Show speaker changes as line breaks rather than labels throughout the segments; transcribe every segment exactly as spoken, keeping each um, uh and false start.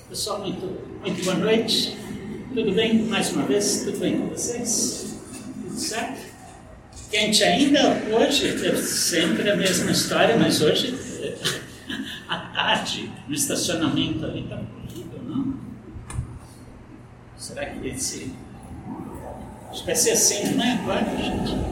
Pessoal, muito, muito boa noite. Tudo bem? Mais uma vez, tudo bem com vocês? Tudo certo? Quente ainda hoje, é sempre a mesma história, mas hoje, à tarde, no estacionamento ali, está corrido, não? Será que esse... Acho que vai ser assim, não é agora, gente?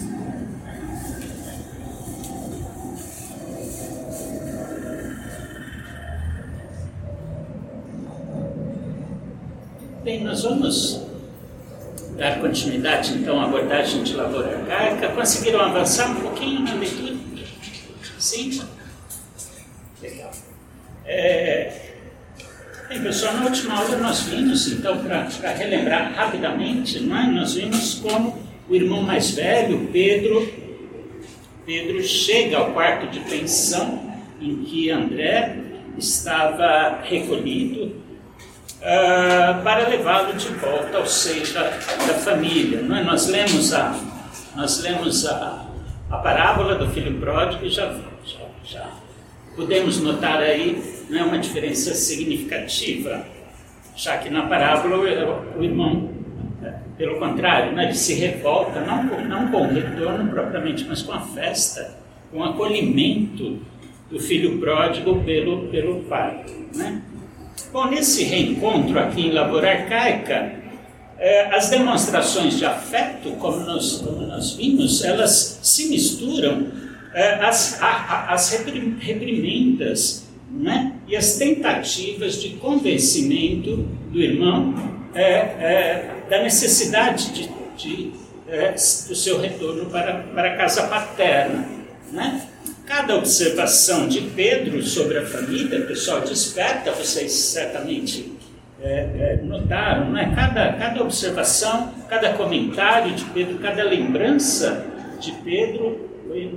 Bem, nós vamos dar continuidade, então, à abordagem de lavoura arcaica. Conseguiram avançar um pouquinho na leitura? Sim? Legal. É... Bem, pessoal, na última aula nós vimos, então, para relembrar rapidamente, não é? Nós vimos como o irmão mais velho, Pedro, Pedro chega ao quarto de pensão em que André estava recolhido, Uh, para levá-lo de volta ao seio da, da família. Não é? Nós lemos, a, nós lemos a, a parábola do filho pródigo e já, já, já podemos notar aí, não é, uma diferença significativa, já que na parábola o, o irmão, pelo contrário, né, ele se revolta, não com, não com o retorno propriamente, mas com a festa, com o acolhimento do filho pródigo pelo, pelo pai. Né? Bom, nesse reencontro aqui em Lavoura Arcaica, eh, as demonstrações de afeto, como nós, como nós vimos, elas se misturam eh, às, a, às reprim, reprimendas, né? E as tentativas de convencimento do irmão eh, eh, da necessidade de, de, eh, do seu retorno para, para a casa paterna, né? Cada observação de Pedro sobre a família, pessoal, desperta, vocês certamente é, é, notaram, não é? Cada, cada observação, cada comentário de Pedro, cada lembrança de Pedro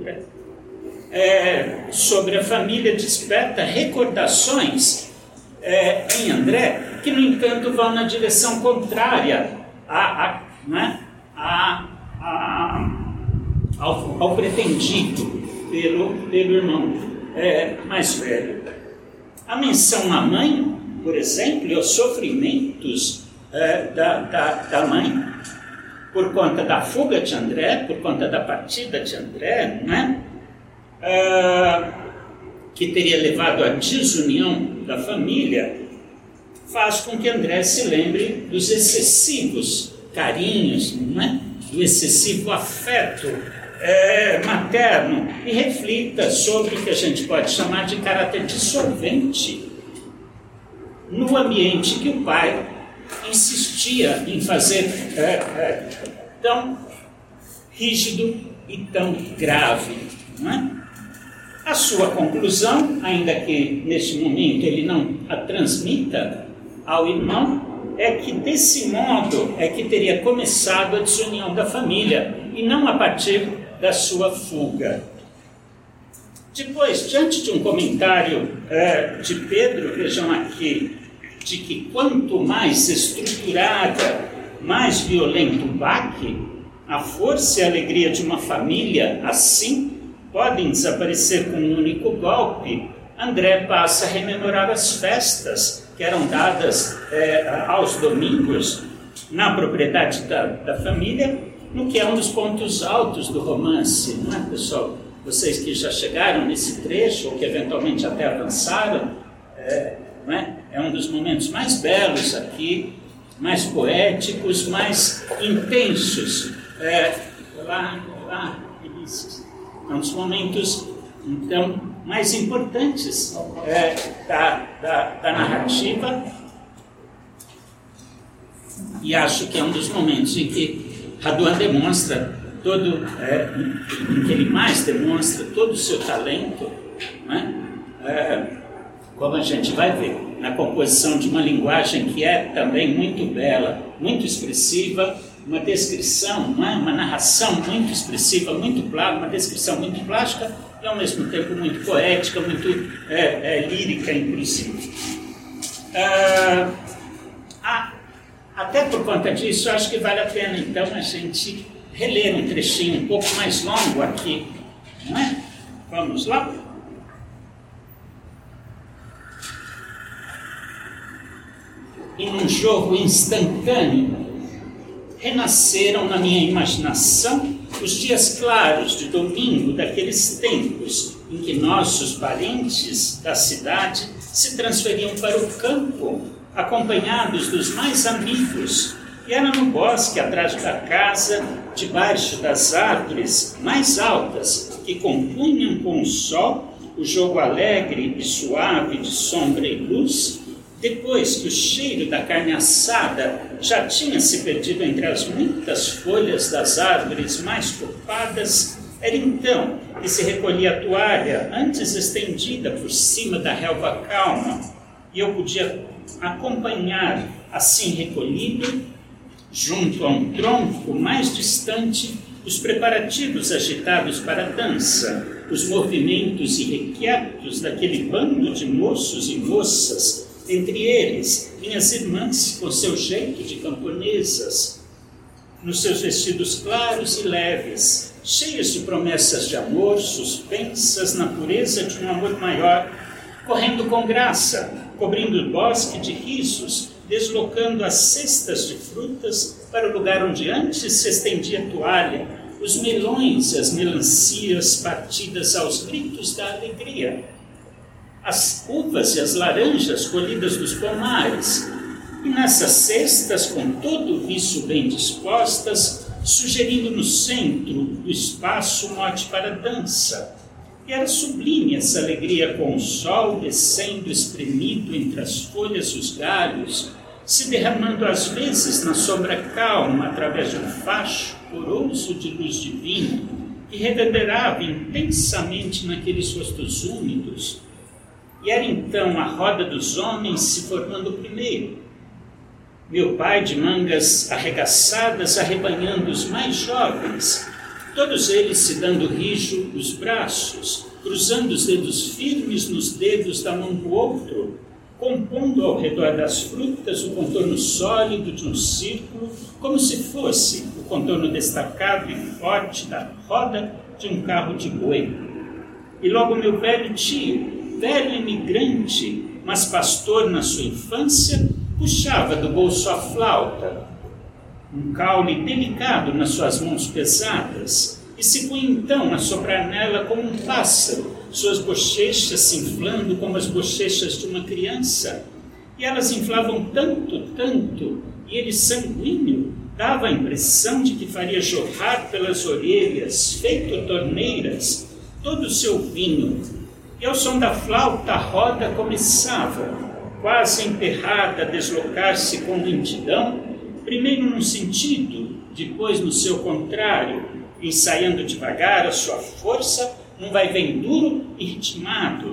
é, sobre a família desperta recordações é, em André, que, no entanto, vão na direção contrária a, a, né? a, a, ao, ao pretendido Pelo, pelo irmão é, mais velho. A menção à mãe, por exemplo, e aos sofrimentos é, da, da, da mãe, por conta da fuga de André, por conta da partida de André, né? Ah, que teria levado à desunião da família, faz com que André se lembre dos excessivos carinhos, né? Do excessivo afeto É, materno, e reflita sobre o que a gente pode chamar de caráter dissolvente no ambiente que o pai insistia em fazer é, é, tão rígido e tão grave. Não é? A sua conclusão, ainda que neste momento ele não a transmita ao irmão, é que desse modo é que teria começado a desunião da família, e não a partir da sua fuga. Depois, diante de um comentário é, de Pedro, vejam aqui, de que quanto mais estruturada, mais violento o baque, a força e a alegria de uma família, assim, podem desaparecer com um único golpe. André passa a rememorar as festas que eram dadas é, aos domingos na propriedade da, da família, no que é um dos pontos altos do romance, não é, pessoal? Vocês que já chegaram nesse trecho, ou que eventualmente até avançaram, é, não é? É um dos momentos mais belos aqui, mais poéticos, mais intensos. É, lá, lá, Vinícius. É um dos momentos, então, mais importantes é, da, da, da narrativa, e acho que é um dos momentos em que Raduan demonstra todo, é, em que ele mais demonstra todo o seu talento, né? É, como a gente vai ver, na composição de uma linguagem que é também muito bela, muito expressiva, uma descrição, não é? Uma narração muito expressiva, muito plástica, uma descrição muito plástica e ao mesmo tempo muito poética, muito é, é, lírica, inclusive. Ah, a Até por conta disso, acho que vale a pena, então, a gente reler um trechinho um pouco mais longo aqui, não é? Vamos lá? e num jogo instantâneo, renasceram na minha imaginação os dias claros de domingo daqueles tempos em que nossos parentes da cidade se transferiam para o campo, acompanhados dos mais amigos, e era no bosque atrás da casa, debaixo das árvores mais altas, que compunham com o sol o jogo alegre e suave de sombra e luz, depois que o cheiro da carne assada já tinha se perdido entre as muitas folhas das árvores mais copadas, era então que se recolhia a toalha antes estendida por cima da relva calma, e eu podia acompanhar, assim recolhido, junto a um tronco mais distante, os preparativos agitados para a dança, os movimentos irrequietos daquele bando de moços e moças, entre eles minhas irmãs com seu jeito de camponesas, nos seus vestidos claros e leves, cheios de promessas de amor, suspensas na pureza de um amor maior, correndo com graça, cobrindo o bosque de risos, deslocando as cestas de frutas para o lugar onde antes se estendia a toalha, os melões e as melancias partidas aos gritos da alegria, as uvas e as laranjas colhidas dos pomares, e nessas cestas, com todo o viço bem dispostas, sugerindo no centro do espaço um mote para a dança. E era sublime essa alegria com o sol descendo espremido entre as folhas e os galhos, se derramando às vezes na sombra calma através de um facho poroso de luz divina que reverberava intensamente naqueles rostos úmidos. E era então a roda dos homens se formando primeiro. Meu pai de mangas arregaçadas arrebanhando os mais jovens, todos eles se dando rijo os braços, cruzando os dedos firmes nos dedos da mão do outro, compondo ao redor das frutas o contorno sólido de um círculo, como se fosse o contorno destacado e forte da roda de um carro de boi. E logo meu velho tio, velho imigrante, mas pastor na sua infância, puxava do bolso a flauta, um caule delicado nas suas mãos pesadas, e se punha então a soprar nela como um pássaro, suas bochechas se inflando como as bochechas de uma criança. E elas inflavam tanto, tanto, e ele sanguíneo dava a impressão de que faria jorrar pelas orelhas, feito torneiras, todo o seu vinho. E ao som da flauta a roda começava, quase emperrada a deslocar-se com lentidão, primeiro num sentido, depois no seu contrário, ensaiando devagar a sua força, num vai-vem duro e ritmado,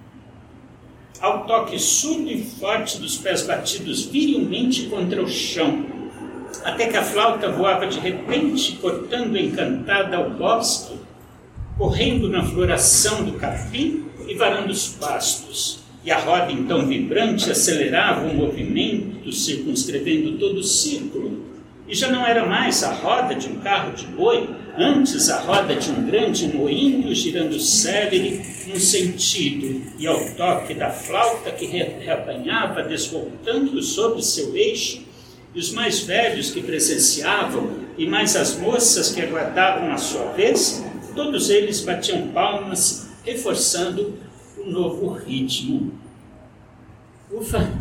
ao toque surdo e forte dos pés batidos virilmente contra o chão, até que a flauta voava de repente, cortando encantada o bosque, correndo na floração do capim e varando os pastos. E a roda, então vibrante, acelerava o movimento, circunscrevendo todo o círculo. E já não era mais a roda de um carro de boi, antes a roda de um grande moinho girando célere num sentido, e ao toque da flauta que reapanhava, desvoltando sobre seu eixo, e os mais velhos que presenciavam, e mais as moças que aguardavam a sua vez, todos eles batiam palmas, reforçando o novo ritmo. Ufa!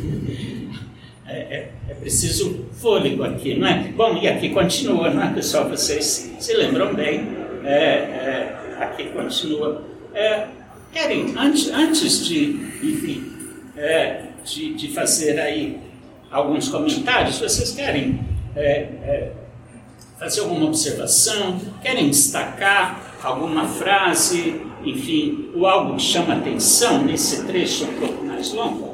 É, é, é preciso fôlego aqui, não é? Bom, e aqui continua, não é, pessoal? Vocês se lembram bem. É, é, aqui continua. É, querem, antes, antes de, enfim, é, de, de fazer aí alguns comentários, vocês querem é, é, fazer alguma observação? Querem destacar alguma frase, enfim, ou algo que chama atenção nesse trecho um pouco mais longo?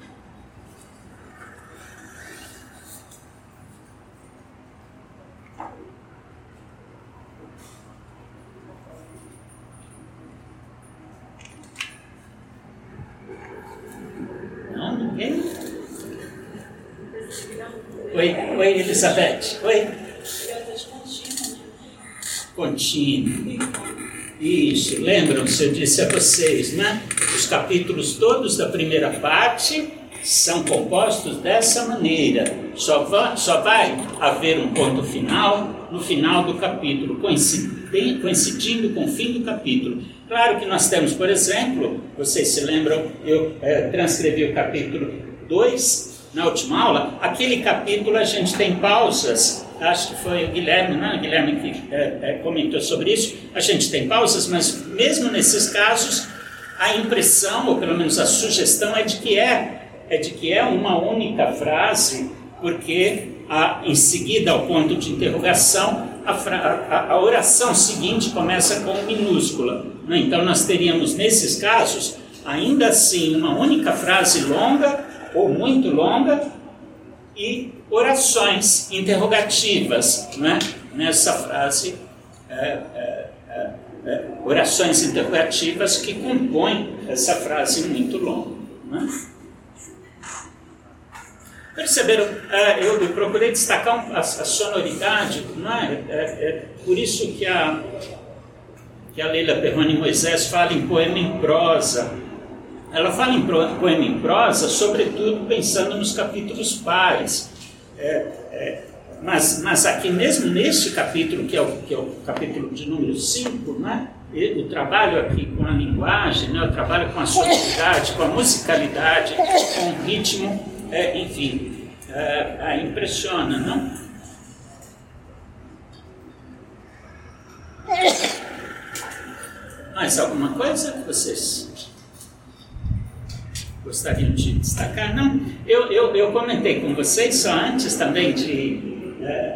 Oi, oi, Elizabeth. Oi. Contínuo. Isso, lembram-se, eu disse a vocês, né? Os capítulos todos da primeira parte são compostos dessa maneira. Só vai, só vai haver um ponto final no final do capítulo, coincidindo, coincidindo com o fim do capítulo. Claro que nós temos, por exemplo, vocês se lembram, eu é, transcrevi o capítulo dois na última aula. Aquele capítulo a gente tem pausas, acho que foi o Guilherme, não é? O Guilherme que é, é, comentou sobre isso. A gente tem pausas, mas mesmo nesses casos, a impressão, ou pelo menos a sugestão, é de que é, é, de que é uma única frase, porque a, em seguida ao ponto de interrogação, a, a, a oração seguinte começa com minúscula. Né? Então nós teríamos, nesses casos, ainda assim, uma única frase longa, ou muito longa, e orações interrogativas, né? Nessa frase, é, é, é, é, orações interrogativas que compõem essa frase muito longa. Né? Perceberam? É, eu, eu procurei destacar um, a, a sonoridade, não é? É, é por isso que a, que a Leila Perrone Moisés fala em poema em prosa. Ela fala em poema em prosa, sobretudo pensando nos capítulos pares. É, é, mas, mas aqui mesmo neste capítulo, que é o, que é o capítulo de número cinco, né, o trabalho aqui com a linguagem, né, o trabalho com a sonoridade, com a musicalidade, com o ritmo, é, enfim, é, é, impressiona, não? Mais alguma coisa que vocês gostariam de destacar? Não, eu, eu, eu comentei com vocês só antes também de... É,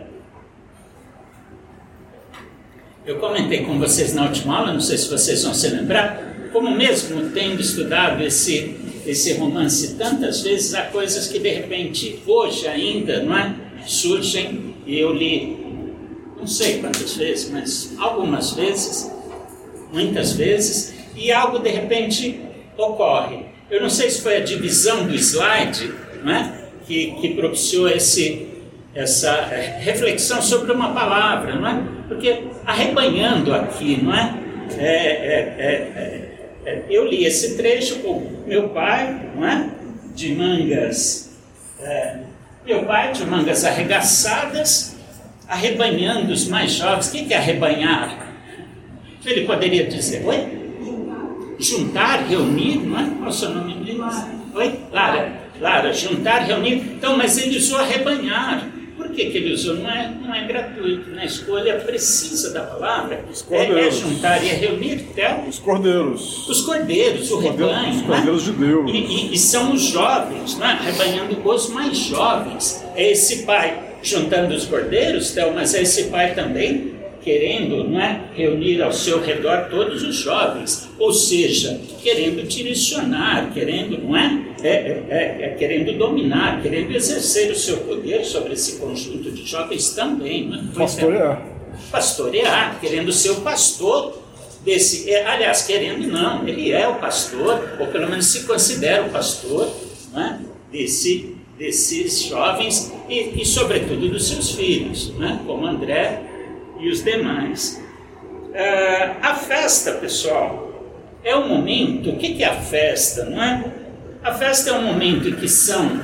eu comentei com vocês na última aula, não sei se vocês vão se lembrar, como mesmo tendo estudado esse, esse romance tantas vezes, há coisas que de repente, hoje ainda, não é? Surgem, e eu li, não sei quantas vezes, mas algumas vezes, muitas vezes, e algo de repente ocorre. Eu não sei se foi a divisão do slide, não é? que, que propiciou esse, essa reflexão sobre uma palavra, não é? Porque arrebanhando aqui, não é? É, é, é, é, eu li esse trecho com meu pai, não é? De mangas, é, meu pai de mangas arregaçadas, arrebanhando os mais jovens. O que é arrebanhar? Ele poderia dizer, oi? Juntar, reunir, não é? Qual é o seu nome? Oi? Lara. Lara, juntar, reunir. Então, mas ele usou arrebanhar. Por que, que ele usou? Não é, não é gratuito, né? A escolha precisa da palavra. É, é juntar e é reunir. Então,
os cordeiros.
Os cordeiros, o rebanho.
Os cordeiros de Deus.
E, e, e são os jovens, não é? Arrebanhando os mais jovens. É esse pai juntando os cordeiros, então, mas é esse pai também querendo, não é, reunir ao seu redor todos os jovens, ou seja, querendo direcionar, querendo, não é? É, é, é querendo dominar, querendo exercer o seu poder sobre esse conjunto de jovens também. Não é?
Pastorear.
Pastorear, querendo ser o pastor desse, é, aliás, querendo não, ele é o pastor, ou pelo menos se considera o pastor, não é? Desse, desses jovens e, e, sobretudo, dos seus filhos, não é? Como André e os demais. Uh, a festa, pessoal, é um momento. O que, que é a festa, não é? A festa é um momento em que são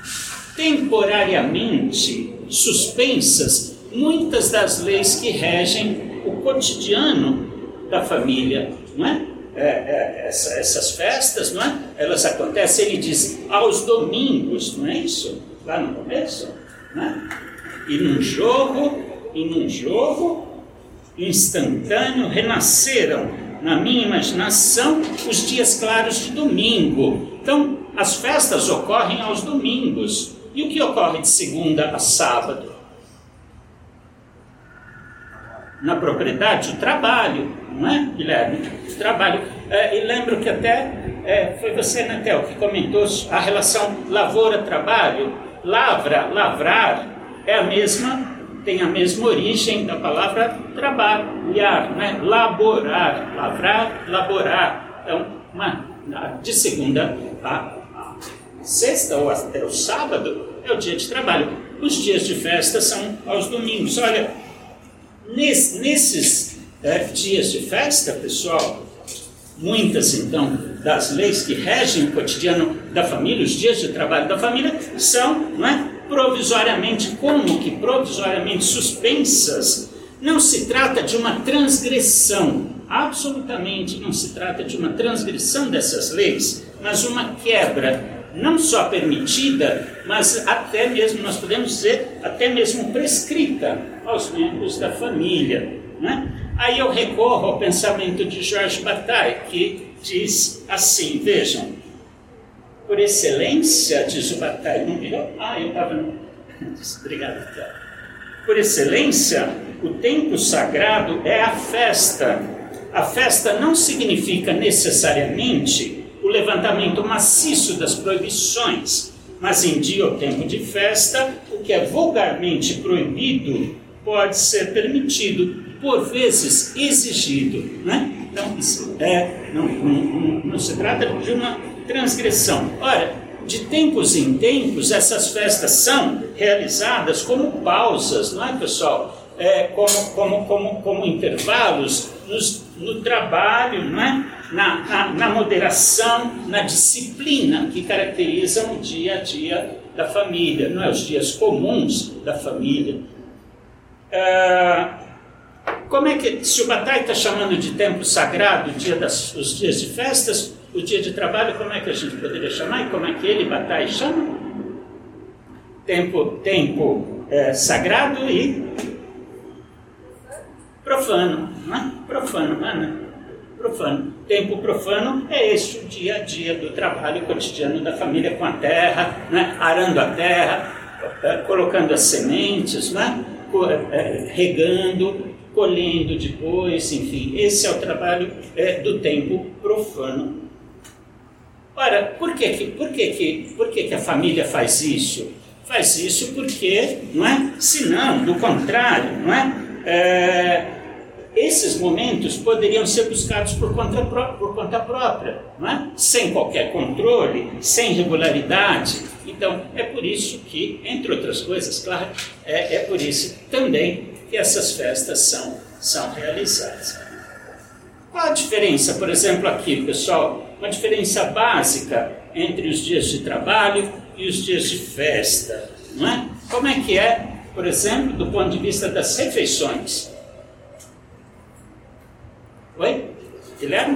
temporariamente suspensas muitas das leis que regem o cotidiano da família, não é? É, é, essa, essas festas, não é? Elas acontecem, ele diz, aos domingos, não é isso? Lá no começo, não é? E num jogo E num jogo instantâneo renasceram na minha imaginação os dias claros de domingo. Então, as festas ocorrem aos domingos. E o que ocorre de segunda a sábado? Na propriedade, o trabalho, não é, Guilherme? O trabalho. É, e lembro que até é, foi você, Natel, que comentou a relação lavoura-trabalho. Lavra, lavrar, é a mesma... tem a mesma origem da palavra trabalhar, né? Laborar, lavrar, laborar. Então, uma, de segunda a, a sexta ou até o sábado é o dia de trabalho. Os dias de festa são aos domingos. Olha, nes, nesses é, dias de festa, pessoal, muitas então das leis que regem o cotidiano da família, os dias de trabalho da família, são, não é, provisoriamente, como que provisoriamente suspensas. Não se trata de uma transgressão, absolutamente não se trata de uma transgressão dessas leis, mas uma quebra, não só permitida, mas até mesmo, nós podemos dizer, até mesmo prescrita aos membros da família, né? Aí eu recorro ao pensamento de Georges Bataille, que diz assim, vejam, por excelência, diz o Bataille, não virou? Ah, eu estava... No... Obrigado, Tiago. Por excelência, o tempo sagrado é a festa. A festa não significa necessariamente o levantamento maciço das proibições, mas em dia ou tempo de festa, o que é vulgarmente proibido pode ser permitido, por vezes exigido, né? Então, isso é, não, não, não, não se trata de uma transgressão. Ora, de tempos em tempos, essas festas são realizadas como pausas, não é, pessoal? É, como, como, como, como intervalos nos, no trabalho, não é? Na, na, na moderação, na disciplina que caracterizam o dia a dia da família, não é? Os dias comuns da família. Ah, como é que, se o Bataille está chamando de tempo sagrado o dia das, os dias de festas, o dia de trabalho, como é que a gente poderia chamar? E como é que ele, Bataille, chama? Tempo, tempo é, sagrado e profano, não é? Profano, não é? Profano. Tempo profano é este, o dia a dia do trabalho cotidiano da família com a terra, né? Arando a terra, colocando as sementes, né? Regando, colhendo depois, enfim, esse é o trabalho é, do tempo profano. Ora, por que que, por que que, por que que a família faz isso? Faz isso porque, não é? Se não, do contrário, não é? É, esses momentos poderiam ser buscados por conta, pró- por conta própria, não é? Sem qualquer controle, sem regularidade. Então, é por isso que, entre outras coisas, claro, é, é por isso também que essas festas são, são realizadas. Qual a diferença, por exemplo, aqui, pessoal? Uma diferença básica entre os dias de trabalho e os dias de festa, não é? Como é que é, por exemplo, do ponto de vista das refeições? Oi? Guilherme?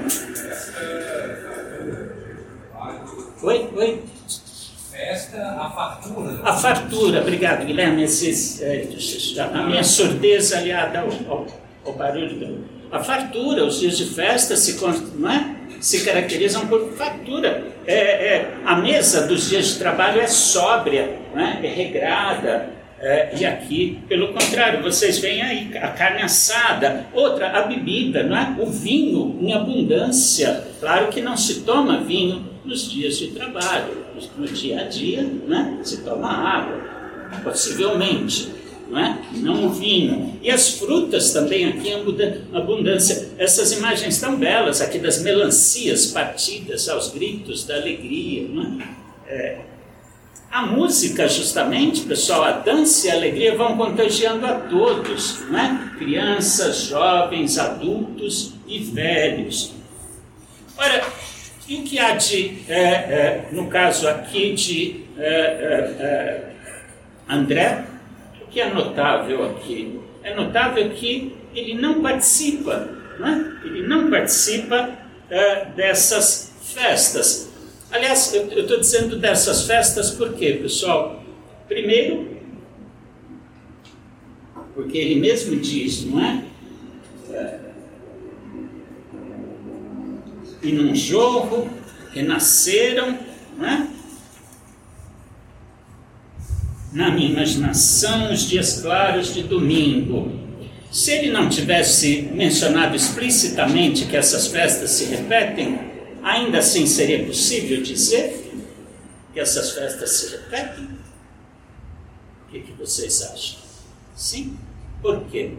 Oi? Oi?
Festa, a fartura.
A fartura, obrigado, Guilherme. Esse, é, a minha surdeza aliada ao, ao, ao barulho. Do, a fartura, os dias de festa se, não é? se caracterizam por fartura. É, é, a mesa dos dias de trabalho é sóbria, não é? É regrada. É, e aqui, pelo contrário, vocês veem aí a carne assada, outra, a bebida, não é? O vinho em abundância. Claro que não se toma vinho nos dias de trabalho, no dia a dia, né? Se toma água, possivelmente, não é? Não o vinho. E as frutas também aqui em abundância. Essas imagens tão belas aqui das melancias partidas aos gritos da alegria, não é? É, a música, justamente, pessoal, a dança e a alegria vão contagiando a todos, não é? Crianças, jovens, adultos e velhos. Ora, e o que há de, é, é, no caso aqui de é, é, é, André, o que é notável aqui? É notável que ele não participa, não é? Ele não participa é, dessas festas. Aliás, eu estou dizendo dessas festas por quê, pessoal? Primeiro, porque ele mesmo diz, não é? é e num jorro renasceram, não é? Na minha imaginação, os dias claros de domingo. Se ele não tivesse mencionado explicitamente que essas festas se repetem, ainda assim seria possível dizer que essas festas se repetem? O que, que vocês acham? Sim? Por quê?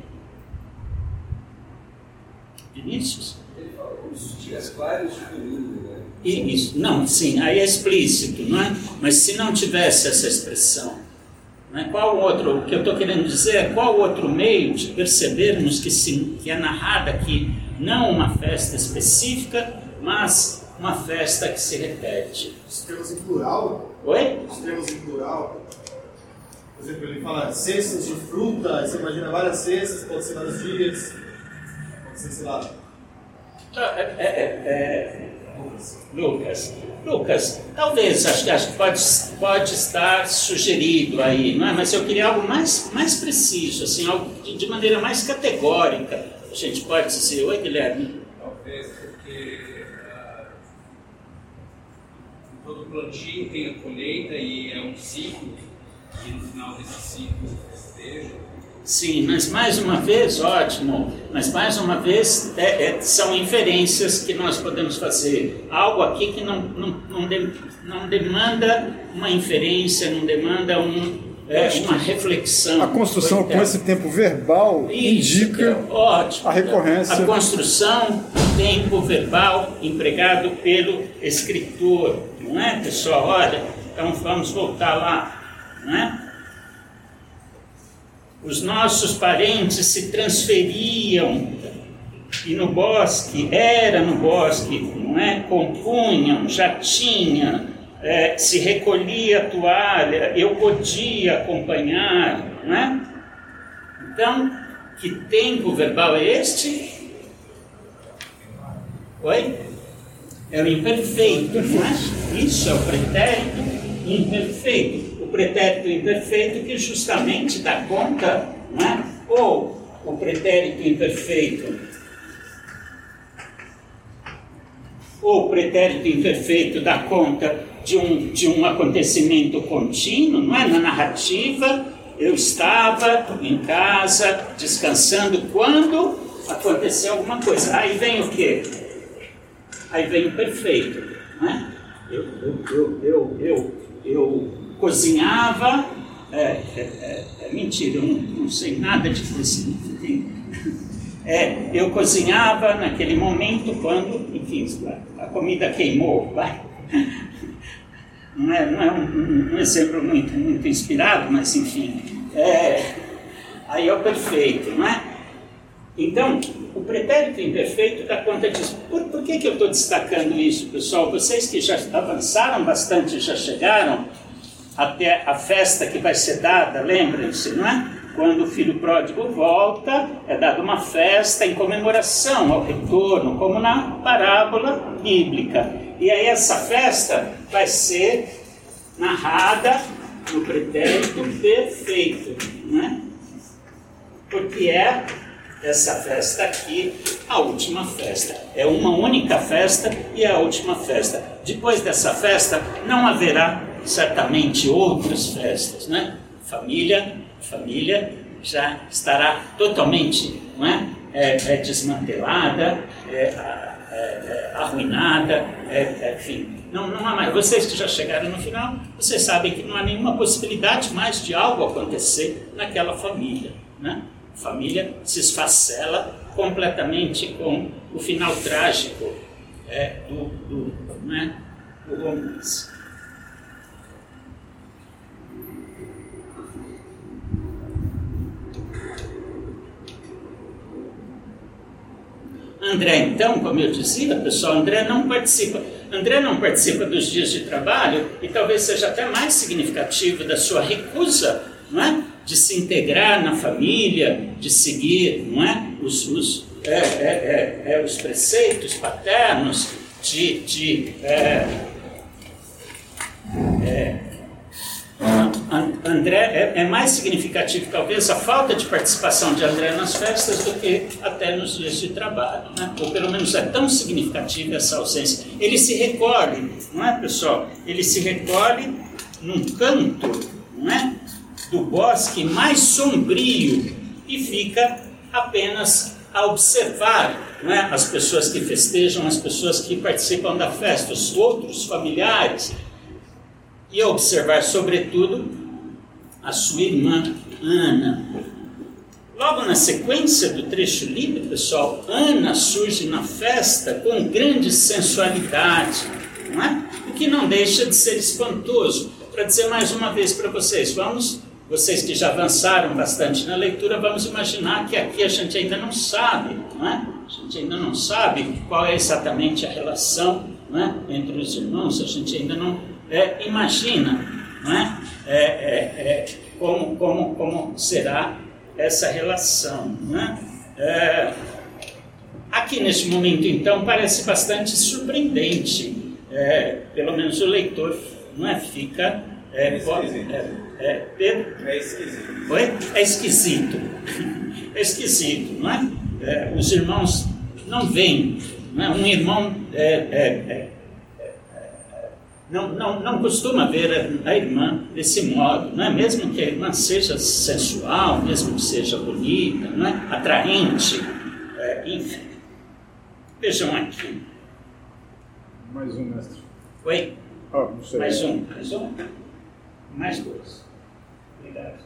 Vinícius?
Ele falou os dias claros de domingo, né?
E isso, não, sim, aí é explícito, não é? Mas se não tivesse essa expressão, não é? Qual outro, o que eu estou querendo dizer é qual outro meio de percebermos que, se, que é narrada aqui não uma festa específica, mas uma festa que se repete.
Os termos em plural?
Oi?
Os termos em plural. Por exemplo, ele fala cestas de fruta, você imagina várias cestas, pode ser vários dias, pode ser, sei lá.
É, é, é, Lucas, Lucas, talvez, acho, que- acho que pode, pode estar sugerido aí, não é? Mas eu queria algo mais, mais preciso, assim, algo de, de maneira mais categórica. A gente pode dizer, oi Guilherme?
Talvez porque ah, todo plantio tem a colheita e é um ciclo, e no final desse ciclo festeja.
Sim, mas mais uma vez, ótimo, mas mais uma vez é, é, são inferências que nós podemos fazer. Algo aqui que não, não, não, de, não demanda uma inferência, não demanda um, é, uma reflexão.
A construção com esse tempo verbal
Isso,
indica
é ótimo,
a recorrência.
A construção do tempo verbal empregado pelo escritor, não é, pessoal? Olha, então vamos voltar lá, não é? Os nossos parentes se transferiam e no bosque, era no bosque, não é? Compunham, já tinha, é, se recolhia a toalha, eu podia acompanhar, não é? Então, que tempo verbal é este? Oi? É o imperfeito, não é? Isso é o pretérito imperfeito. O pretérito imperfeito que justamente dá conta, não é? Ou o pretérito imperfeito, ou o pretérito imperfeito dá conta de um, de um acontecimento contínuo, não é? Na narrativa, eu estava em casa, descansando, quando aconteceu alguma coisa. Aí vem o quê? Aí vem o perfeito, não é? Eu, eu, eu, eu, eu, eu cozinhava, é, é, é, é mentira, eu não, não sei nada de cozinha. É, eu cozinhava naquele momento quando, enfim, a comida queimou, vai. Não é, não é um, um exemplo muito, muito inspirado, mas enfim, é, aí é o perfeito, não é? Então, o pretérito imperfeito dá conta disso. Por, por que, que eu estou destacando isso, pessoal? Vocês que já avançaram bastante, já chegaram até a festa que vai ser dada, lembrem-se, não é? Quando o filho pródigo volta, é dada uma festa em comemoração ao retorno, como na parábola bíblica. E aí essa festa vai ser narrada no pretérito perfeito, não é? Porque é essa festa aqui, a última festa. É uma única festa e é a última festa. Depois dessa festa, não haverá certamente outras festas, né? Família, família já estará totalmente, não é? É, é desmantelada, é, é, é, arruinada, é, é, enfim. Não, não há mais. Vocês que já chegaram no final, vocês sabem que não há nenhuma possibilidade mais de algo acontecer naquela família, né? A família se esfacela completamente com o final trágico é, do, do, né, do romance. André, então, como eu dizia, pessoal, André não participa. André não participa dos dias de trabalho e talvez seja até mais significativo da sua recusa, não é? De se integrar na família, de seguir, não é? Os, os, é, é, é, é, os preceitos paternos, de, de é, é, André, é, é mais significativo talvez a falta de participação de André nas festas do que até nos dias de trabalho, né? Ou pelo menos é tão significativa essa ausência. Ele se recolhe, não é, pessoal? Ele se recolhe num canto, não é? Do bosque mais sombrio e fica apenas a observar, não é? As pessoas que festejam, as pessoas que participam da festa, os outros familiares, e a observar, sobretudo, a sua irmã Ana. Logo na sequência do trecho lido, pessoal, Ana surge na festa com grande sensualidade, não é? O que não deixa de ser espantoso. Para dizer mais uma vez para vocês, vamos, vocês que já avançaram bastante na leitura, vamos imaginar que aqui a gente ainda não sabe, não é? A gente ainda não sabe qual é exatamente a relação não é? Entre os irmãos, a gente ainda não é, imagina, não é? É, é, é, como, como, como será essa relação. Não é? É, aqui neste momento, então, parece bastante surpreendente, é, pelo menos o leitor, não é? Fica... É,
é esquisito.
É, é, Pedro?
É esquisito.
Oi? É esquisito. É esquisito, não é? É, os irmãos não veem, não é? Um irmão é, é, é, é, não, não, não costuma ver a, a irmã desse modo, não é? Mesmo que a irmã seja sensual, mesmo que seja bonita, não é? Atraente, é, enfim. Vejam aqui.
Mais um, mestre.
Oi?
Oh, não sei.
Mais um, mais um. Mais dois. Obrigado.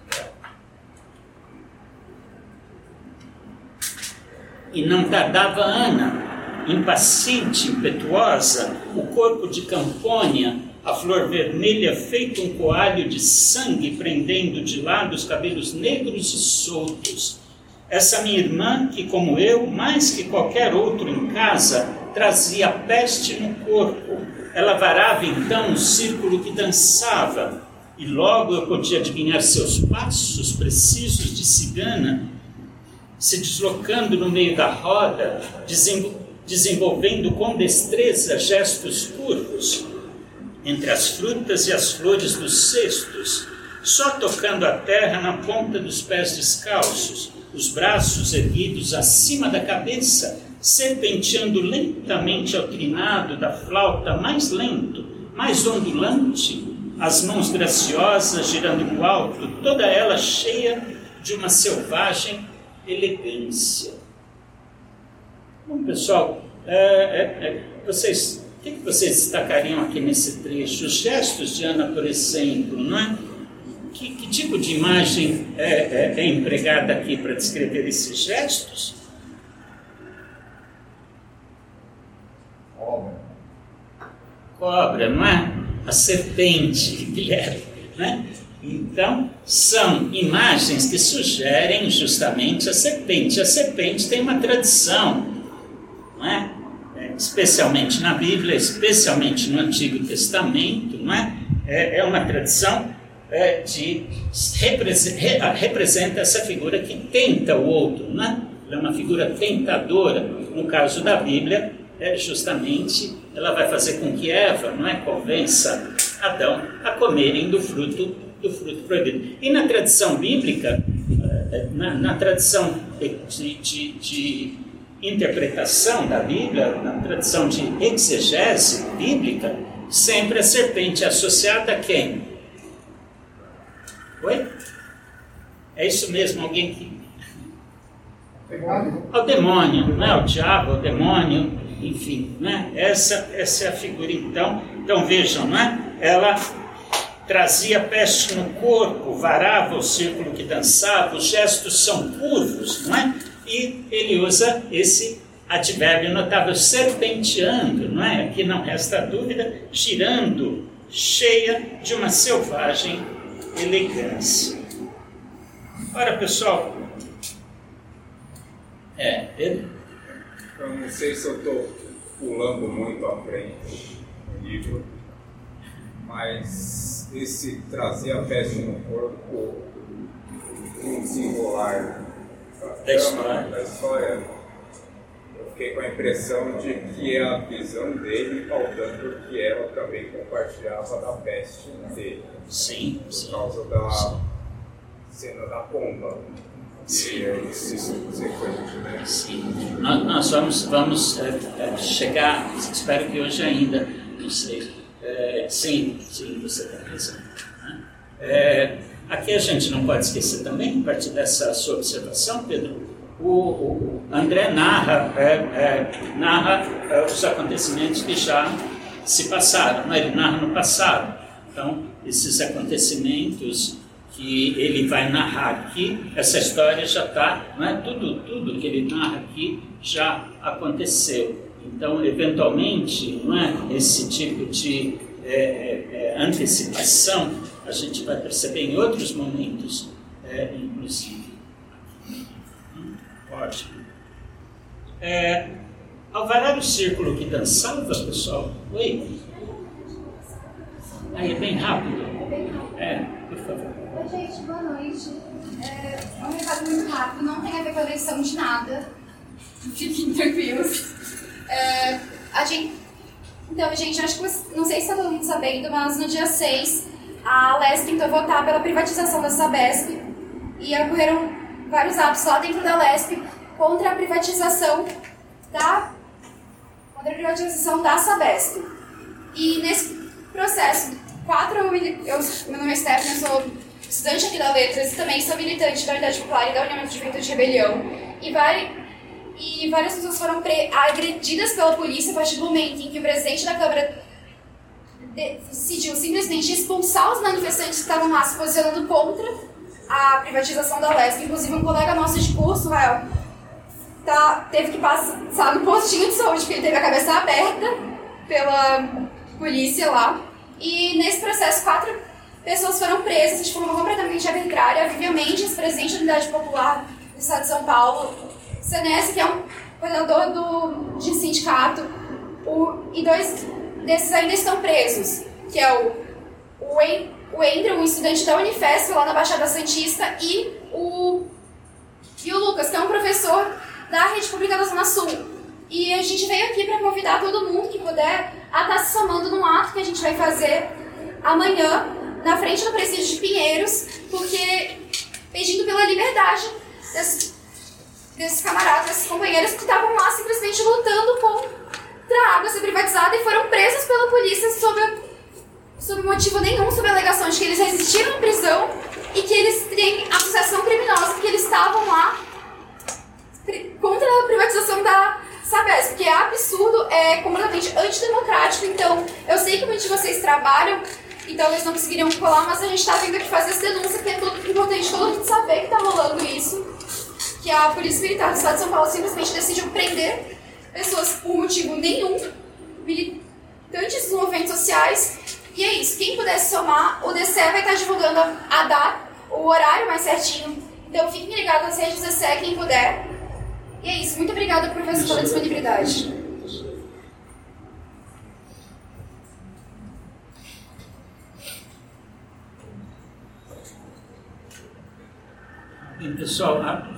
E não tardava Ana, impaciente, impetuosa, o corpo de Campônia, a flor vermelha feito um coalho de sangue, prendendo de lado os cabelos negros e soltos. Essa minha irmã, que como eu, mais que qualquer outro em casa, trazia peste no corpo. Ela varava então um círculo que dançava, e logo eu podia adivinhar seus passos precisos de cigana, se deslocando no meio da roda, desenvolvendo com destreza gestos curvos entre as frutas e as flores dos cestos, só tocando a terra na ponta dos pés descalços, os braços erguidos acima da cabeça, serpenteando lentamente ao trinado da flauta mais lento, mais ondulante, as mãos graciosas girando no alto, toda ela cheia de uma selvagem elegância. Bom, pessoal, é, é, é, vocês, o que, que vocês destacariam aqui nesse trecho? Os gestos de Ana, por exemplo, não é? Que, que tipo de imagem é, é, é empregada aqui para descrever esses gestos?
Cobra.
Cobra, não é? A serpente, Guilherme, né? Então, são imagens que sugerem justamente a serpente. A serpente tem uma tradição, não é? É, especialmente na Bíblia, especialmente no Antigo Testamento, não é? É, é uma tradição é, de representa, representa essa figura que tenta o outro, não é? É uma figura tentadora. No caso da Bíblia, é justamente ela vai fazer com que Eva, não é, convença Adão a comerem do fruto do fruto proibido. E na tradição bíblica, na, na tradição de, de, de interpretação da Bíblia, na tradição de exegese bíblica, sempre a serpente é associada a quem? Oi? É isso mesmo, alguém que... Ao demônio, não é? Ao diabo, ao demônio, enfim, né? Essa, essa é a figura, então. Então vejam, não é? Ela trazia peste no corpo, varava o círculo que dançava, os gestos são curvos, não é? E ele usa esse advérbio notável, serpenteando, não é? Aqui não resta dúvida, girando, cheia de uma selvagem elegância. Ora, pessoal, é, Pedro?
Eu não sei se eu estou pulando muito à frente no livro, mas esse trazer a peste no corpo, um desenrolar
da história.
da história, eu fiquei com a impressão de que é a visão dele faltando que ela também compartilhava da peste dele.
Sim,
por
sim.
causa da
sim.
cena da pomba.
Sim.
E isso, isso, isso é coisa de né?
Sim. Nós, nós vamos, vamos é, é, chegar, espero que hoje ainda, não sei. É, sim, sim, você tem razão. Né? É, aqui a gente não pode esquecer também, a partir dessa sua observação, Pedro, o, o André narra, é, é, narra é, os acontecimentos que já se passaram, né? Ele narra no passado. Então, esses acontecimentos que ele vai narrar aqui, essa história já está, não é? Tudo, tudo que ele narra aqui já aconteceu. Então, eventualmente, não é? Esse tipo de é, é, antecipação a gente vai perceber em outros momentos, é, inclusive. Ótimo. É, Alvará era o círculo que dançava, pessoal? Oi? Aí, é bem rápido. É, por favor.
Oi, gente, boa noite. É um recado muito rápido, não tem a ver com a eleição de nada. Fiquem tranquilos. É, a gente... Então, gente, acho que você... não sei se está todo mundo sabendo, mas no dia seis, a Lesp tentou votar pela privatização da Sabesp e ocorreram vários atos lá dentro da Lesp contra a privatização da, contra a privatização da Sabesp. E nesse processo, quatro... Eu, meu nome é Stephanie, eu sou estudante aqui da Letras e também sou militante da Unidade Popular e da União de Juventude de Rebelião. E vai... E várias pessoas foram agredidas pela polícia a partir do momento em que o presidente da Câmara decidiu simplesmente expulsar os manifestantes que estavam lá se posicionando contra a privatização da Lesp. Inclusive, um colega nosso de curso, Rael, tá, teve que passar no postinho de saúde porque ele teve a cabeça aberta pela polícia lá. E nesse processo, quatro pessoas foram presas de forma completamente arbitrária. A Vivian Mendes, presidente da Unidade Popular do Estado de São Paulo, Senese, que é um coordenador do, de sindicato, o, e dois desses ainda estão presos, que é o, o, en, o Andrew, um estudante da Unifesp, lá na Baixada Santista, e o, e o Lucas, que é um professor da Rede Pública da Zona Sul. E a gente veio aqui para convidar todo mundo que puder a estar se somando num ato que a gente vai fazer amanhã, na frente do presídio de Pinheiros, porque pedindo pela liberdade desses desses camaradas, desses companheiros que estavam lá simplesmente lutando contra a água ser privatizada e foram presos pela polícia sob, sob motivo nenhum, sob a alegação de que eles resistiram à prisão e que eles têm associação criminosa, porque eles estavam lá contra a privatização da Sabesp, que é absurdo, é completamente antidemocrático. Então, eu sei que muitos de vocês trabalham e talvez não conseguiriam colar, mas a gente está vindo aqui fazer essa denúncia, porque é tudo importante todo mundo saber que está rolando isso. Que a Polícia Militar do Estado de São Paulo simplesmente decidiu prender pessoas por motivo nenhum, militantes dos movimentos sociais. E é isso, quem puder se somar, o D C E vai estar divulgando a data, o horário mais certinho. Então fiquem ligados nas redes do D C E, quem puder. E é isso, muito obrigada, professor, pela disponibilidade.
Pessoal,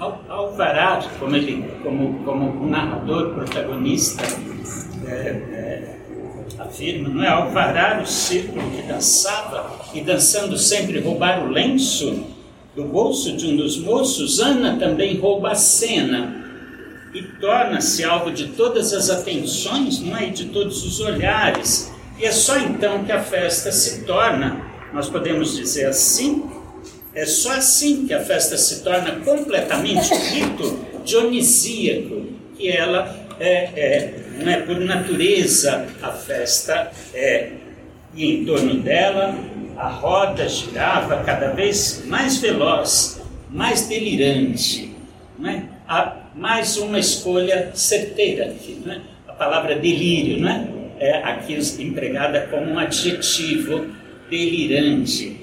Alvará, como, ele, como, como o narrador protagonista é, é, afirma, não é? Alvará, o círculo que dançava e dançando sempre roubar o lenço do bolso de um dos moços, Ana também rouba a cena e torna-se alvo de todas as atenções, não é? E de todos os olhares. E é só então que a festa se torna, nós podemos dizer assim, é só assim que a festa se torna completamente um rito dionisíaco, que ela é, é, não é, por natureza, a festa é, e em torno dela a roda girava cada vez mais veloz, mais delirante, não é? Há mais uma escolha certeira aqui, não é? A palavra delírio, não é? É aqui empregada como um adjetivo, delirante.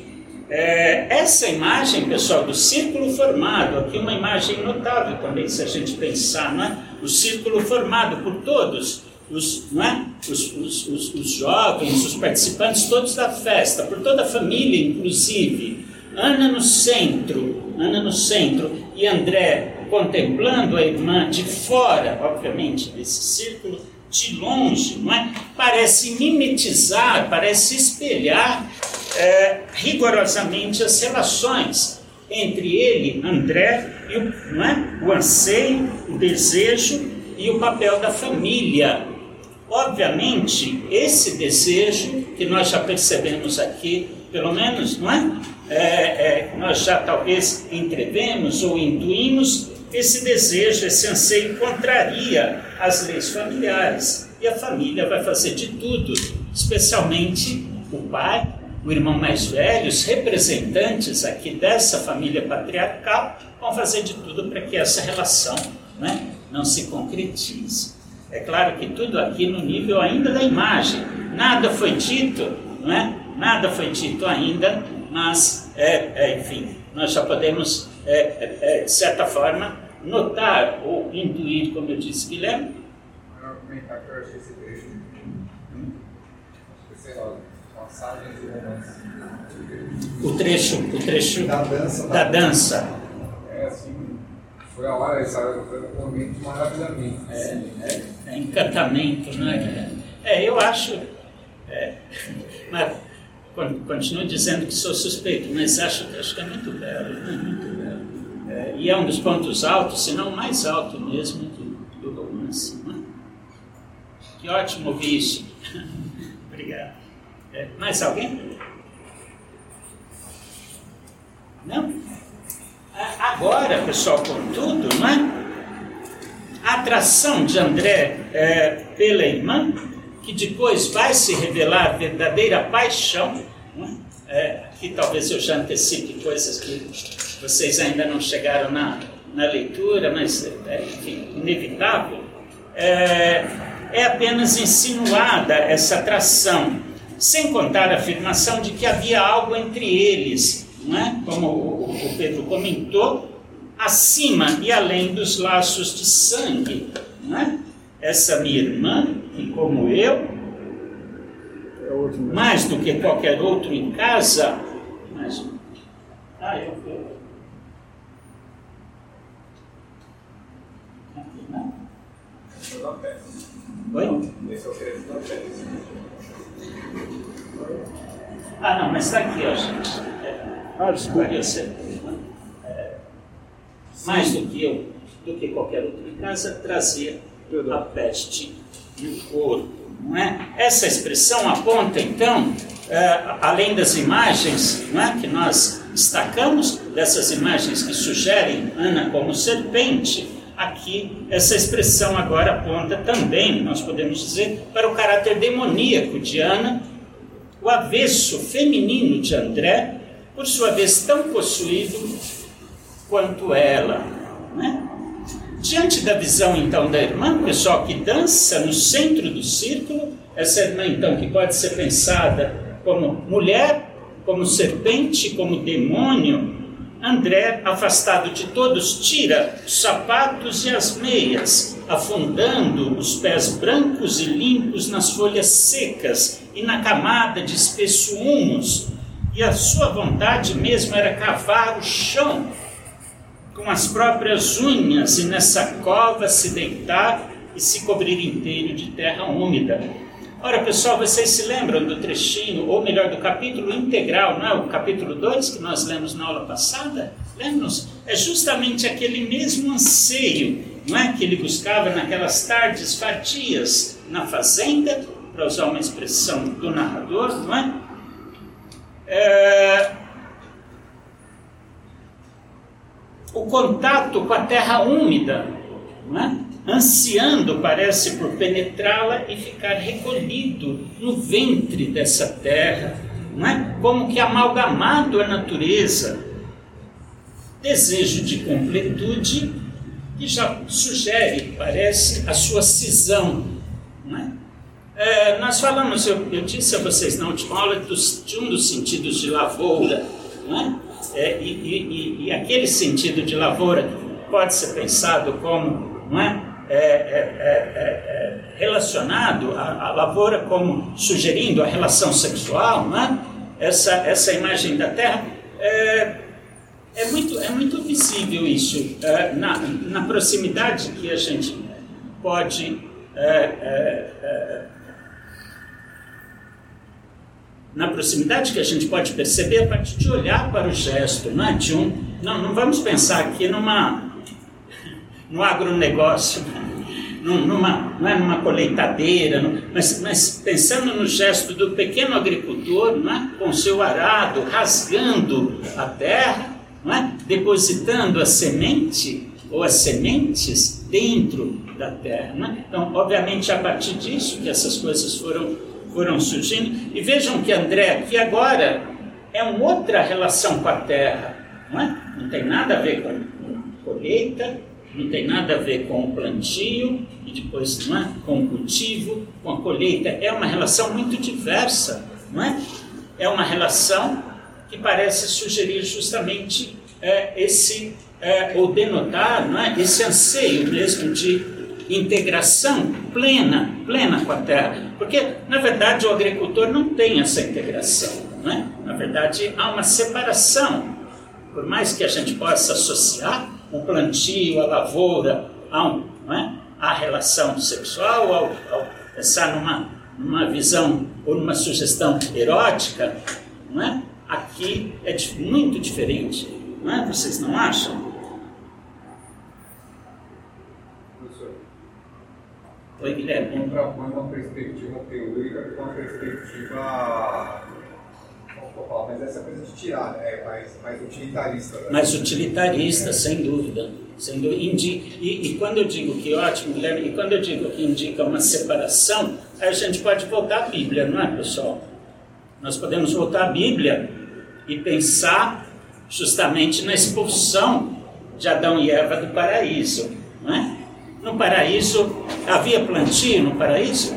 É, essa imagem, pessoal, do círculo formado, aqui uma imagem notável também, se a gente pensar, não é? O círculo formado por todos, os, não é? os, os, os, os jovens, os participantes todos da festa, por toda a família, inclusive. Ana no centro, Ana no centro, e André contemplando a irmã de fora, obviamente, desse círculo, de longe, não é? Parece mimetizar, parece espelhar É, rigorosamente as relações entre ele, André, e o, não é? o anseio, o desejo e o papel da família. Obviamente, esse desejo, que nós já percebemos aqui, pelo menos, não é? É, é, nós já talvez entrevemos ou intuímos, esse desejo, esse anseio contraria as leis familiares. E a família vai fazer de tudo, especialmente o pai, o irmão mais velho, os representantes aqui dessa família patriarcal, vão fazer de tudo para que essa relação, né, não se concretize. É claro que tudo aqui no nível ainda da imagem. Nada foi dito, não é? Nada foi dito ainda, mas, é, é, enfim, nós já podemos, é, é, de certa forma, notar ou intuir, como eu disse, Guilherme.
comentar que eu achei esse trecho. Sei lá, passagens de romance.
O trecho, o trecho
Da dança.
da dança.
É assim, foi a hora, sabe? Foi um momento maravilhosamente.
É, é, é encantamento, né? É, eu acho. É, mas continuo dizendo que sou suspeito, mas acho, acho que é muito belo, né? Muito belo. É, e é um dos pontos altos, se não o mais alto mesmo, do, do romance. Né? Que ótimo ouvir isso. Obrigado. É, mais alguém? Não? Agora, pessoal, contudo, não é? A atração de André é, pela irmã, que depois vai se revelar verdadeira paixão, não é? É, aqui talvez eu já antecipe coisas que vocês ainda não chegaram na, na leitura, mas é, enfim, inevitável. É, é apenas insinuada essa atração, sem contar a afirmação de que havia algo entre eles, não é? Como o, o Pedro comentou, acima e além dos laços de sangue. Não é? Essa minha irmã, que como eu, mais do que qualquer outro em casa, mas, ah, eu, eu aqui, não? Oi?
Esse é o trecho da peça.
Ah, não, mas está aqui, ó, gente. É,
Ah, desculpa.
é, mais do que eu, do que qualquer outro em casa, trazia a peste no corpo, não é? Essa expressão aponta, então, é, além das imagens, não é, que nós destacamos, dessas imagens que sugerem Ana como serpente, aqui essa expressão agora aponta também, nós podemos dizer, para o caráter demoníaco de Ana, o avesso feminino de André, por sua vez tão possuído quanto ela. Né? Diante da visão, então, da irmã, pessoal, que dança no centro do círculo, essa irmã, então, que pode ser pensada como mulher, como serpente, como demônio, André, afastado de todos, tira os sapatos e as meias, afundando os pés brancos e limpos nas folhas secas e na camada de espesso humus, e a sua vontade mesmo era cavar o chão com as próprias unhas e nessa cova se deitar e se cobrir inteiro de terra úmida. Ora, pessoal, vocês se lembram do trechinho, ou melhor, do capítulo integral, não é? O capítulo dois que nós lemos na aula passada? Lembram-se? É justamente aquele mesmo anseio, não é? Que ele buscava naquelas tardes fadias na fazenda, para usar uma expressão do narrador, não é? É... O contato com a terra úmida, não é? Ansiando, parece, por penetrá-la e ficar recolhido no ventre dessa terra, não é? Como que amalgamado à natureza. Desejo de completude que já sugere, parece, a sua cisão. Não é? É, nós falamos, eu, eu disse a vocês na última aula, dos, de um dos sentidos de lavoura, não é? É, e, e, e aquele sentido de lavoura pode ser pensado como, não é? É, é, é, é, relacionado à, à lavoura como sugerindo a relação sexual, não é? essa, essa imagem da terra, é, é, muito, é muito visível isso, é, na, na proximidade que a gente pode é, é, é, na proximidade que a gente pode perceber a partir de olhar para o gesto, não é? De um, não, não vamos pensar aqui numa no agronegócio, numa, não é numa colheitadeira, não, mas, mas pensando no gesto do pequeno agricultor, não é? Com seu arado, rasgando a terra, não é? Depositando a semente ou as sementes dentro da terra. Não é? Então, obviamente, a partir disso que essas coisas foram, foram surgindo. E vejam que André aqui agora é uma outra relação com a terra. Não é? Não tem nada a ver com colheita, não tem nada a ver com o plantio e depois, não é? Com o cultivo, com a colheita. É uma relação muito diversa, não é? É uma relação que parece sugerir justamente é, esse, é, ou denotar, não é? Esse anseio mesmo de integração plena, plena com a terra. Porque, na verdade, o agricultor não tem essa integração, não é? Na verdade, há uma separação. Por mais que a gente possa associar o plantio, a lavoura, a, um, não é? a relação sexual, ao, ao pensar numa, numa visão ou numa sugestão erótica, não é? Aqui é muito diferente, não é? Vocês não acham? Oi, Guilherme.
Contrapõe uma perspectiva teórica com uma perspectiva, como eu falo, mas essa coisa de tirar, é mais, mais utilitarista. Né?
Mais utilitarista, é. sem dúvida. Sem dúvida. Indi- e, e quando eu digo que ótimo, Guilherme, e quando eu digo que indica uma separação, aí a gente pode voltar à Bíblia, não é, pessoal? Nós podemos voltar à Bíblia e pensar justamente na expulsão de Adão e Eva do paraíso, não é? No paraíso, havia plantio no paraíso?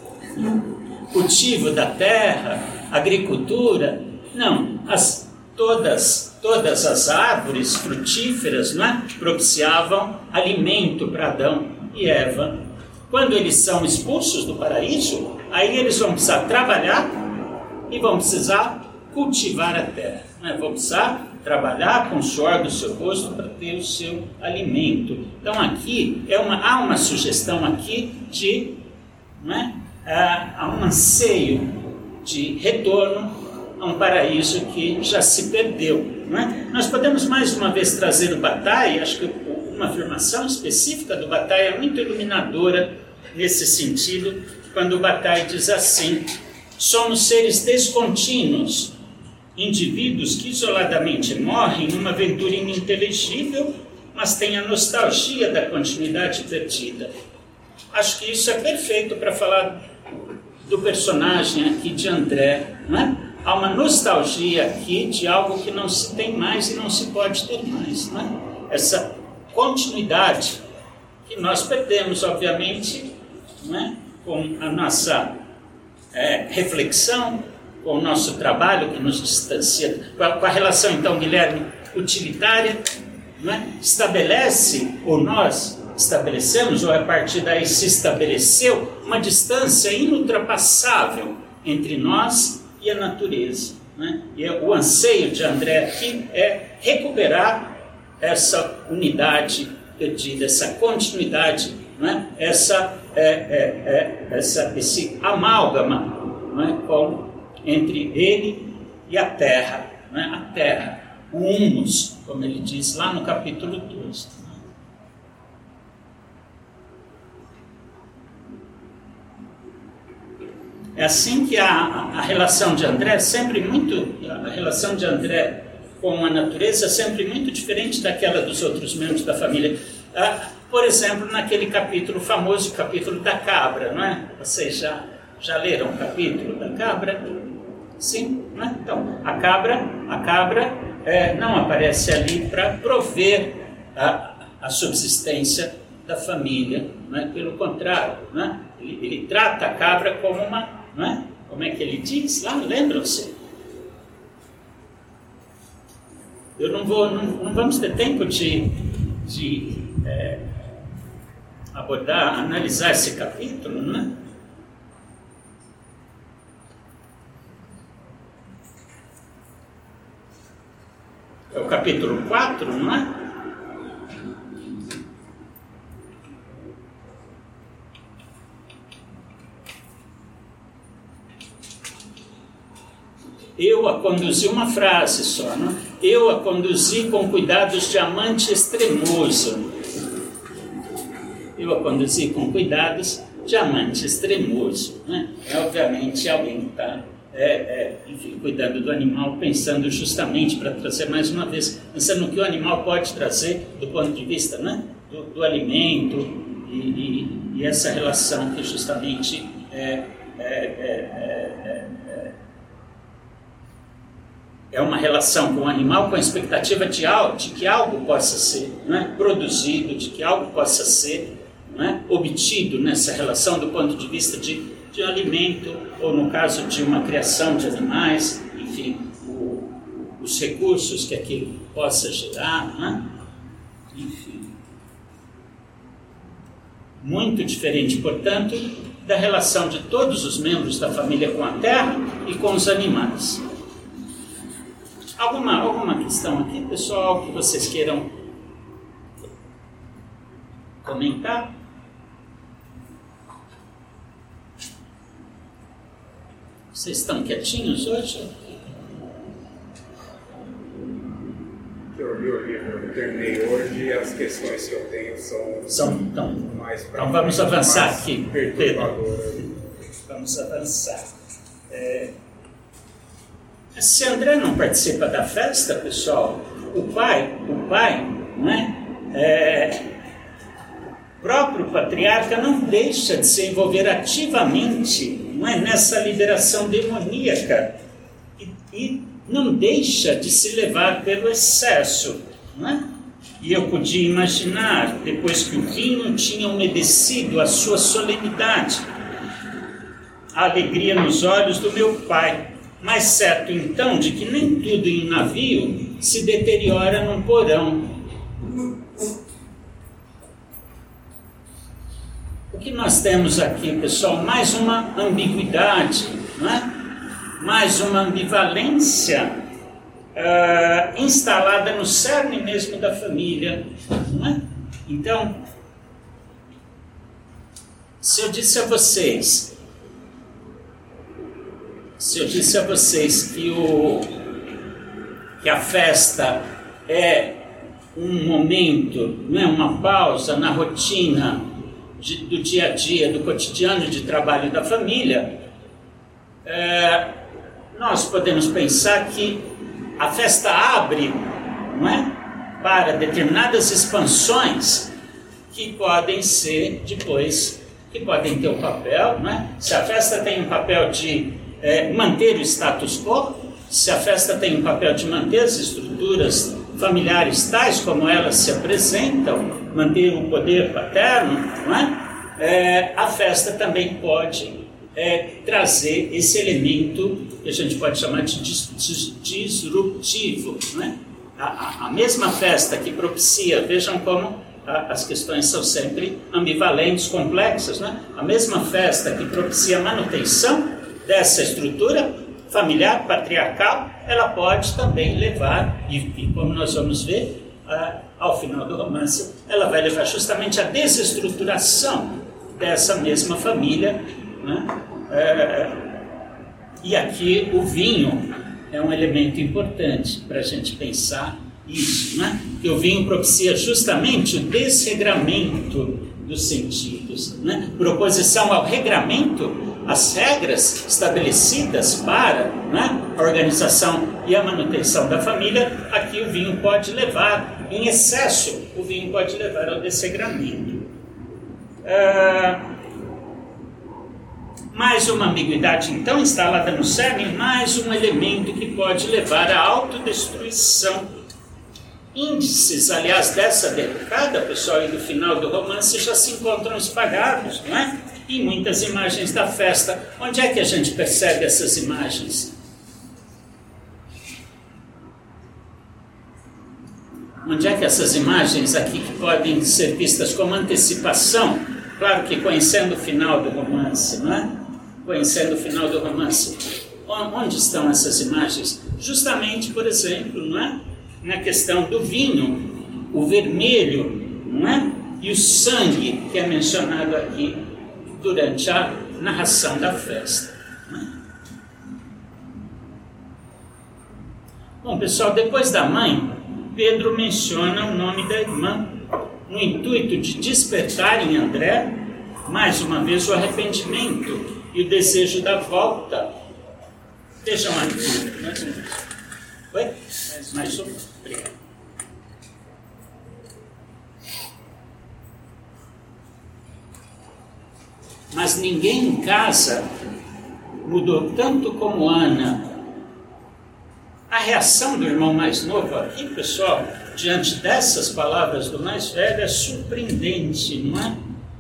Cultivo da terra, agricultura? Não, as, todas, todas as árvores frutíferas, não é? Propiciavam alimento para Adão e Eva. Quando eles são expulsos do paraíso, aí eles vão precisar trabalhar e vão precisar cultivar a terra, não é? Vão precisar trabalhar com o suor do seu rosto para ter o seu alimento. Então aqui é uma, há uma sugestão aqui de, não é? há um anseio de retorno a um paraíso que já se perdeu. Não é? Nós podemos mais uma vez trazer o Bataille, acho que uma afirmação específica do Bataille é muito iluminadora nesse sentido, quando o Bataille diz assim: somos seres descontínuos, indivíduos que isoladamente morrem numa aventura ininteligível, mas têm a nostalgia da continuidade perdida. Acho que isso é perfeito para falar do personagem aqui de André, não é? Há uma nostalgia aqui de algo que não se tem mais e não se pode ter mais, não é? Essa continuidade que nós perdemos, obviamente, não é? Com a nossa é, reflexão, com o nosso trabalho que nos distancia, com a, com a relação, então, Guilherme, utilitária, não é? Estabelece, ou nós estabelecemos, ou a partir daí se estabeleceu, uma distância inultrapassável entre nós e a natureza. Não é? E o anseio de André aqui é recuperar essa unidade perdida, essa continuidade, não é? essa, é, é, é, essa, esse amálgama, não é? com entre ele e a terra, não é? A terra, o humus, como ele diz lá no capítulo doze. É assim que a, a relação de André é sempre muito, a relação de André com a natureza é sempre muito diferente daquela dos outros membros da família. Ah, por exemplo, naquele capítulo, famoso capítulo da cabra, não é? Vocês já, já leram o capítulo da cabra? Sim, né? Então, a cabra, a cabra é, não aparece ali para prover a, a subsistência da família, né? Pelo contrário, né? ele, ele trata a cabra como uma, né? Como é que ele diz lá? Lembram-se? Eu não vou, não, não vamos ter tempo de, de é, abordar, analisar esse capítulo, né? É o capítulo quatro, não é? Eu a conduzi, uma frase só, não é? Eu a conduzi com cuidados de amante extremoso. Eu a conduzi com cuidados de amante extremoso, né? É obviamente alguém que está É, é, enfim, cuidando do animal, pensando justamente, para trazer mais uma vez, pensando no que o animal pode trazer do ponto de vista, né, do, do alimento e, e, e essa relação que justamente é, é, é, é, é uma relação com o animal com a expectativa de, algo, de que algo possa ser, né, produzido, de que algo possa ser, né, obtido nessa relação do ponto de vista de de alimento, ou no caso de uma criação de animais, enfim, o, os recursos que aquilo possa gerar, né? Enfim. muito diferente, portanto, da relação de todos os membros da família com a terra e com os animais. Alguma, alguma questão aqui, pessoal, que vocês queiram comentar? Vocês estão quietinhos hoje?
Eu li o livro, eu terminei hoje e as questões que eu tenho são,
são então,
mais pra
então vamos avançar
mais
aqui, Pedro. Vamos avançar. É, se André não participa da festa, pessoal, o pai, o pai, não é? É, o próprio patriarca não deixa de se envolver ativamente, não é, nessa liberação demoníaca e, e não deixa de se levar pelo excesso, não é? E eu podia imaginar, depois que o vinho tinha umedecido a sua solenidade, a alegria nos olhos do meu pai, mas certo então de que nem tudo em um navio se deteriora num porão. O que nós temos aqui, pessoal? Mais uma ambiguidade, não é? Mais uma ambivalência uh, instalada no cerne mesmo da família, não é? Então, se eu disse a vocês, se eu disse a vocês que, o, que a festa é um momento, não é, uma pausa na rotina de, do dia a dia, do cotidiano de trabalho da família, é, nós podemos pensar que a festa abre, não é, para determinadas expansões que podem ser depois, que podem ter o papel, não é? Se a festa tem um papel de é, manter o status quo, se a festa tem um papel de manter as estruturas familiares tais como elas se apresentam, manter o poder paterno, não é? É, a festa também pode É, trazer esse elemento que a gente pode chamar de dis, dis, disruptivo, né? a, a, a mesma festa que propicia, vejam como a, as questões são sempre ambivalentes, complexas, né? A mesma festa que propicia a manutenção dessa estrutura familiar, patriarcal, ela pode também levar, e, e como nós vamos ver, a, ao final do romance, ela vai levar justamente à desestruturação dessa mesma família, né? É, e aqui o vinho é um elemento importante para a gente pensar isso, né? Que o vinho propicia justamente o desregramento dos sentidos, né? Por oposição ao regramento, as regras estabelecidas para, né, a organização e a manutenção da família, aqui o vinho pode levar, em excesso, o vinho pode levar ao desregramento. É, mais uma ambiguidade, então, instalada no cerne, mais um elemento que pode levar à autodestruição. Índices, aliás, dessa derrocada, pessoal, e do final do romance já se encontram espalhados, não é? Em muitas imagens da festa. Onde é que a gente percebe essas imagens? Onde é que essas imagens aqui que podem ser vistas como antecipação? Claro que conhecendo o final do romance, não é? Conhecendo o final do romance. Onde estão essas imagens? Justamente, por exemplo, não é? Na questão do vinho, o vermelho, não é? E o sangue que é mencionado aqui durante a narração da festa. Não é? Bom, pessoal, depois da mãe, Pedro menciona o nome da irmã, no intuito de despertar em André, mais uma vez, o arrependimento e o desejo da volta. Vejam aqui. Mais um. Oi? Mais, mais um. Obrigado. Mas ninguém em casa mudou tanto como Ana. A reação do irmão mais novo aqui, pessoal, diante dessas palavras do mais velho, é surpreendente, não é?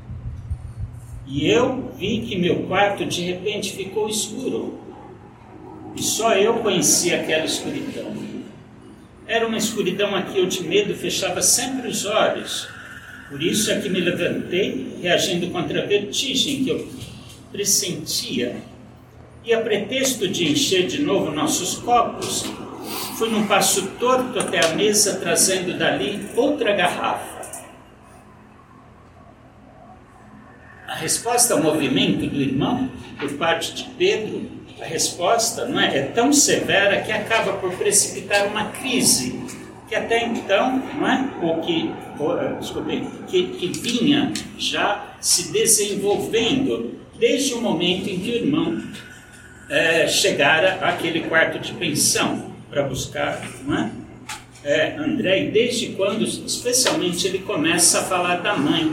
E eu vi que meu quarto de repente ficou escuro. E só eu conhecia aquela escuridão. Era uma escuridão a que eu de medo fechava sempre os olhos. Por isso é que me levantei, reagindo contra a vertigem que eu pressentia. E a pretexto de encher de novo nossos copos, fui num passo torto até a mesa, trazendo dali outra garrafa. A resposta ao movimento do irmão, por parte de Pedro, a resposta não é, é tão severa que acaba por precipitar uma crise, que até então, não é, ou que, ou, desculpe, que, que vinha já se desenvolvendo desde o momento em que o irmão é, chegara àquele quarto de pensão para buscar, não é, é, André, e desde quando, especialmente, ele começa a falar da mãe.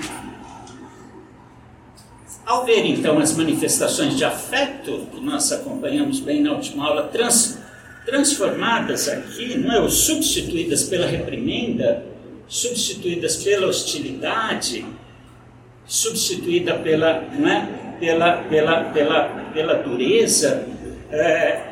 Ao ver, então, as manifestações de afeto que nós acompanhamos bem na última aula, trans, transformadas aqui, não é, ou substituídas pela reprimenda, substituídas pela hostilidade, substituída pela, não é, pela, pela, pela, pela dureza, é,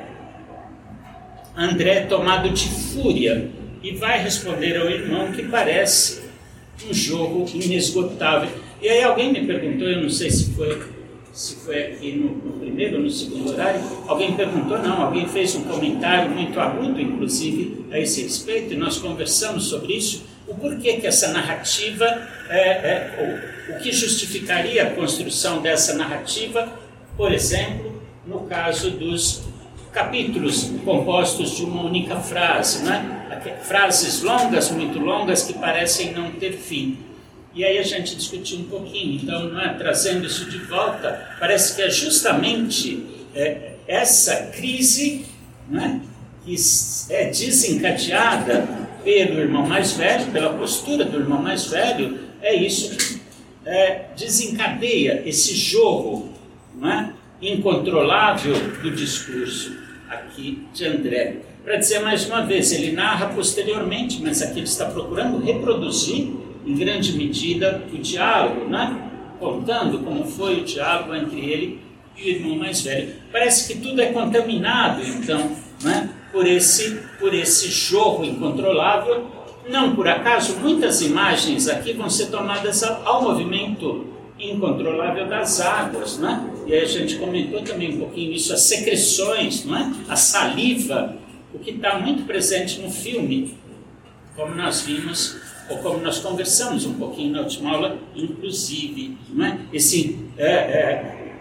André é tomado de fúria e vai responder ao irmão que parece um jogo inesgotável. E aí alguém me perguntou, eu não sei se foi, se foi aqui no, no primeiro ou no segundo horário, alguém perguntou, não, alguém fez um comentário muito agudo, inclusive, a esse respeito, e nós conversamos sobre isso, o porquê que essa narrativa, é, é, o, o que justificaria a construção dessa narrativa, por exemplo, no caso dos capítulos compostos de uma única frase, né? Frases longas, muito longas, que parecem não ter fim. E aí a gente discutiu um pouquinho, então, não é, trazendo isso de volta, parece que é justamente é, essa crise, não é, que é desencadeada pelo irmão mais velho, pela postura do irmão mais velho, é isso que é, desencadeia esse jogo, não é, incontrolável do discurso aqui de André. Para dizer mais uma vez, ele narra posteriormente, mas aqui ele está procurando reproduzir em grande medida o diálogo, né? Contando como foi o diálogo entre ele e o irmão mais velho. Parece que tudo é contaminado, então, né? por, esse, por esse jogo incontrolável. Não por acaso, muitas imagens aqui vão ser tomadas ao, ao movimento incontrolável das águas, né? E aí a gente comentou também um pouquinho isso, as secreções, não é? A saliva, o que está muito presente no filme, como nós vimos, ou como nós conversamos um pouquinho na última aula, inclusive, não é? Esse, é, é,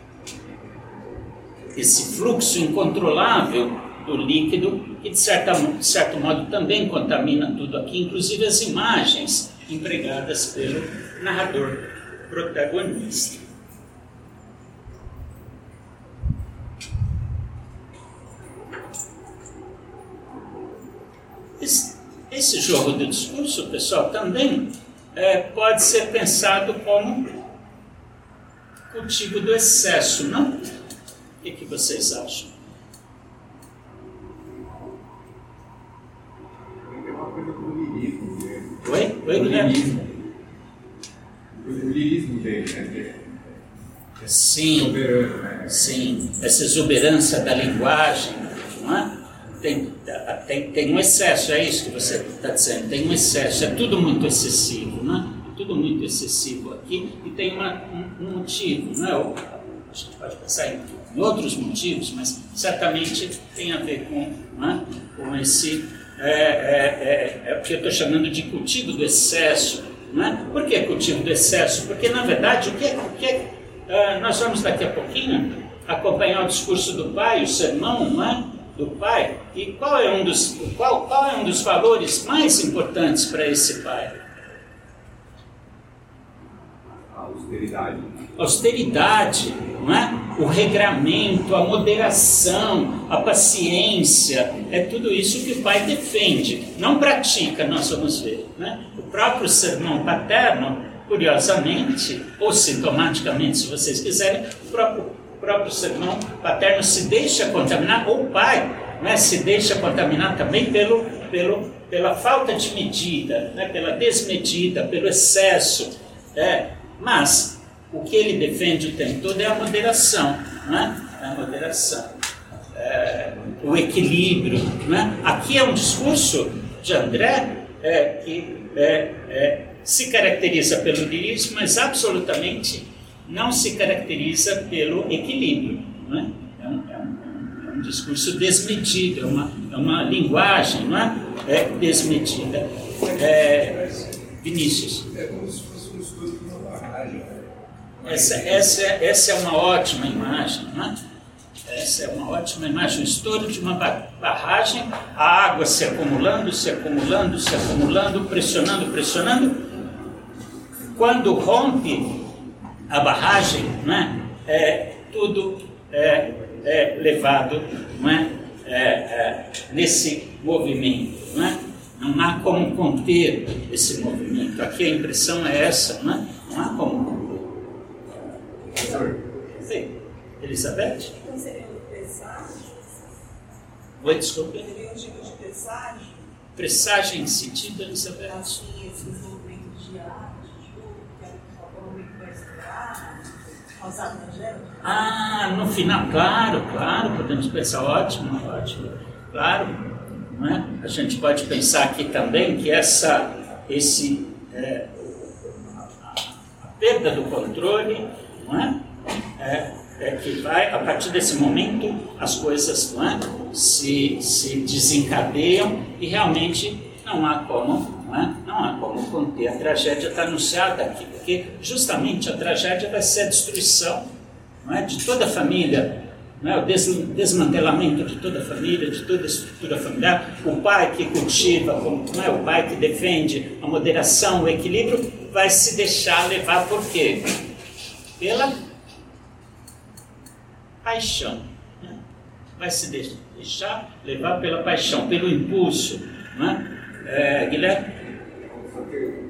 esse fluxo incontrolável do líquido, que de, certa, de certo modo também contamina tudo aqui, inclusive as imagens empregadas pelo narrador protagonista. Esse, esse jogo do discurso, pessoal, também é, pode ser pensado como cultivo do excesso, não? O que, que vocês acham?
É uma coisa do lirismo dele.
Oi? Oi, Guilherme?
O lirismo dele, né?
Sim,
Soberano, né?
sim, essa exuberância da linguagem, não é? Tem, tem, tem um excesso, é isso que você está dizendo, tem um excesso, é tudo muito excessivo, né? Tudo muito excessivo aqui, e tem uma, um, um motivo, não é? A gente pode pensar em, em outros motivos, mas certamente tem a ver com, não é? com esse, é, é, é, é o que eu estou chamando de cultivo do excesso, não é? Por que cultivo do excesso? Porque, na verdade, o que, o que uh, nós vamos daqui a pouquinho acompanhar o discurso do pai, o sermão, não é? do pai, e qual é um dos, qual, qual é um dos valores mais importantes para esse pai?
A austeridade.
Austeridade, não é? O regramento, a moderação, a paciência, é tudo isso que o pai defende, não pratica, nós vamos ver, né? O próprio sermão paterno, curiosamente, ou sintomaticamente, se vocês quiserem, o próprio O próprio sermão paterno se deixa contaminar, ou o pai, né, se deixa contaminar também pelo, pelo, pela falta de medida, né, pela desmedida, pelo excesso. É. Mas o que ele defende o tempo todo é a moderação, né? É a moderação, é, o equilíbrio. Né? Aqui é um discurso de André é, que é, é, se caracteriza pelo lirismo, mas absolutamente não se caracteriza pelo equilíbrio. Não é? É, um, é, um, é um discurso desmedido, é uma, é uma linguagem, não é? É desmedida. É, Vinícius.
É como se fosse um estudo de uma barragem.
Essa, essa, essa é uma ótima imagem, não é? Essa é uma ótima imagem, o estouro de uma barragem, a água se acumulando, se acumulando, se acumulando, pressionando, pressionando. Quando rompe a barragem, não é? É, tudo é, é levado, não é? É, é, nesse movimento. Não é? Não há como conter esse movimento. Aqui a impressão é essa, não é? Não há como conter. Sim. Elizabeth?
Então seria um presságio?
Oi, desculpe.
Seria um tipo de presságio?
Presságio em sentido, Elizabeth?
Assim, esses movimentos de ar, de chuva, que algum momento vai estourar, causar tragédia?
Ah, no final, claro, claro, podemos pensar, ótimo, ótimo, claro, não é? A gente pode pensar aqui também que essa, esse, é, a, a perda do controle, não é? É, é que vai, a partir desse momento, as coisas, não é? se, se desencadeiam e realmente não há como, não é? Não há como conter. A tragédia está anunciada aqui, porque justamente a tragédia vai ser a destruição, não é? De toda a família, não é? O des, desmantelamento de toda a família, de toda a estrutura familiar. O pai que cultiva, não é? O pai que defende a moderação, o equilíbrio, vai se deixar levar por quê? Pela paixão. Né? Vai se deixar levar pela paixão, pelo impulso. Não é? É, Guilherme?
Só que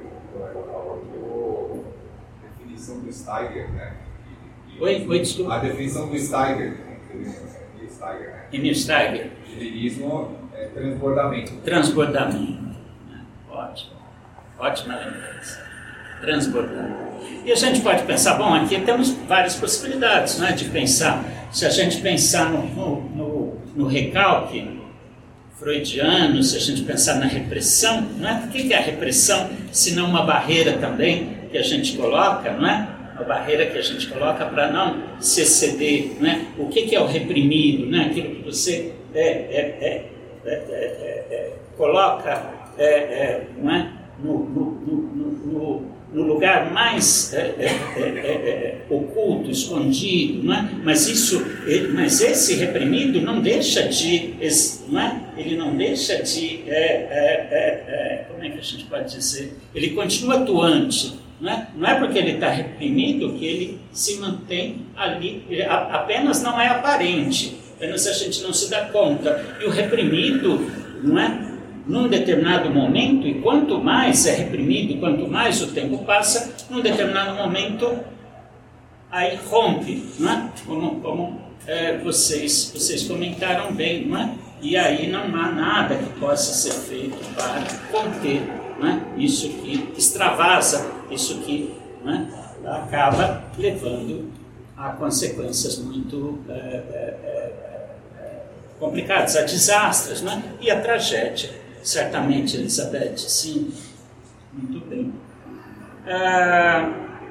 a definição do Steiger, né?
Oi, oi, desculpa.
A definição do Steiger, Steiger, né?
Emil Steiger.
De lirismo é transbordamento.
Transbordamento. Ótimo. Ótima lembrança. Transbordamento. E a gente pode pensar, bom, aqui temos várias possibilidades, né, de pensar. Se a gente pensar no, no, no, no recalque freudiano, se a gente pensar na repressão, não é? O que é a repressão, se não uma barreira também que a gente coloca, não é? Uma barreira que a gente coloca para não se exceder, não é? O que é o reprimido, não é? Aquilo que você é, é, é, é, é, é, coloca é, é, não é? no, no, no, no no lugar mais é, é, é, é, oculto, escondido, não é? Mas isso, mas esse reprimido não deixa de, não é? Ele não deixa de, é, é, é, como é que a gente pode dizer? Ele continua atuante, não é? Não é porque ele está reprimido que ele se mantém ali, ele apenas não é aparente, apenas a gente não se dá conta. E o reprimido, não é? Num determinado momento, e quanto mais é reprimido, quanto mais o tempo passa, num determinado momento, aí rompe, não é? Como, como é, vocês, vocês comentaram bem, não é? E aí não há nada que possa ser feito para conter, não é? Isso que extravasa, isso que, não é? Acaba levando a consequências muito é, é, é, complicadas, a desastres, não é? E a tragédia. Certamente, Elizabeth, sim. Muito bem. Ah,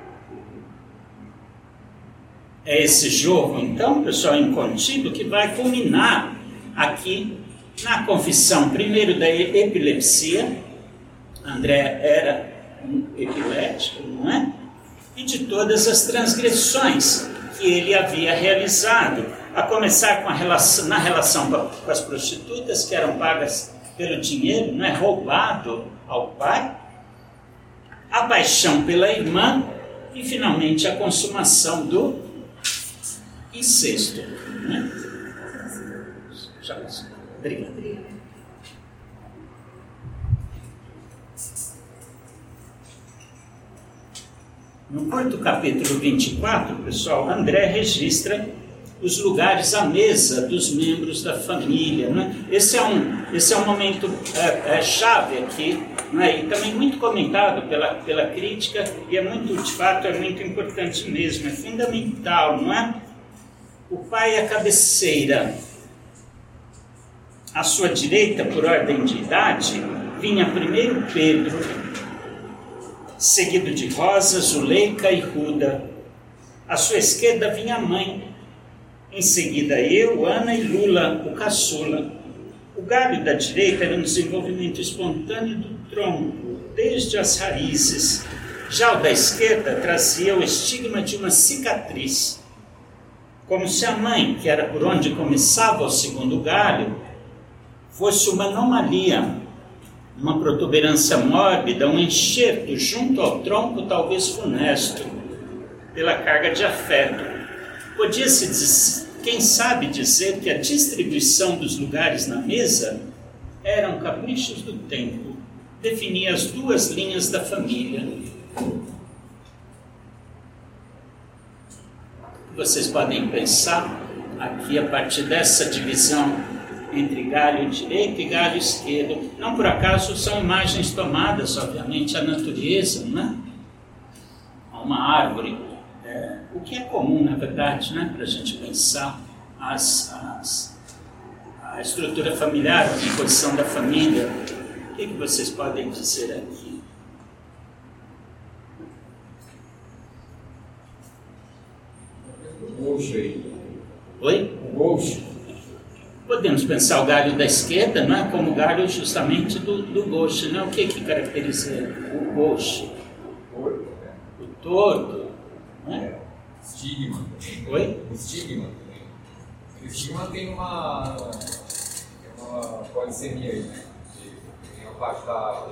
é esse jogo, então, pessoal, incontido, que vai culminar aqui na confissão, primeiro da epilepsia. André era um epilético, não é? E de todas as transgressões que ele havia realizado, a começar com a relação, na relação com as prostitutas, que eram pagas pelo dinheiro, não é, roubado ao pai, a paixão pela irmã e, finalmente, a consumação do incesto. Né? Já Obrigado. No quarto capítulo vinte e quatro, pessoal, André registra os lugares à mesa dos membros da família. Né? Esse, é um, esse é um momento é, é, chave aqui, né? E também muito comentado pela, pela crítica, e é muito, de fato, é muito importante mesmo, é fundamental, não é? O pai é a cabeceira. À sua direita, por ordem de idade, vinha primeiro Pedro, seguido de Rosa, Zuleika e Ruda. À sua esquerda vinha a mãe, em seguida eu, Ana e Lula, o caçula. O galho da direita era um desenvolvimento espontâneo do tronco, desde as raízes. Já o da esquerda trazia o estigma de uma cicatriz, como se a mãe, que era por onde começava o segundo galho, fosse uma anomalia, uma protuberância mórbida, um enxerto junto ao tronco talvez funesto, pela carga de afeto. Podia-se, quem sabe, dizer que a distribuição dos lugares na mesa eram caprichos do tempo, definia as duas linhas da família. Vocês podem pensar aqui a partir dessa divisão entre galho direito e galho esquerdo. Não por acaso são imagens tomadas, obviamente, à natureza, né? A uma árvore. É, o que é comum, na verdade, né? Para a gente pensar as, as, a estrutura familiar, a composição da família. O que, que vocês podem dizer aqui?
O Gauche aí.
Oi?
O Gauche.
Podemos pensar o galho da esquerda, não é, como galho justamente do, do Gauche, né? O que que caracteriza o Gauche? O torto, né?
Estigma.
Oi?
Estigma. O estigma tem uma, uma polissemia aí, né? Tem uma parte da...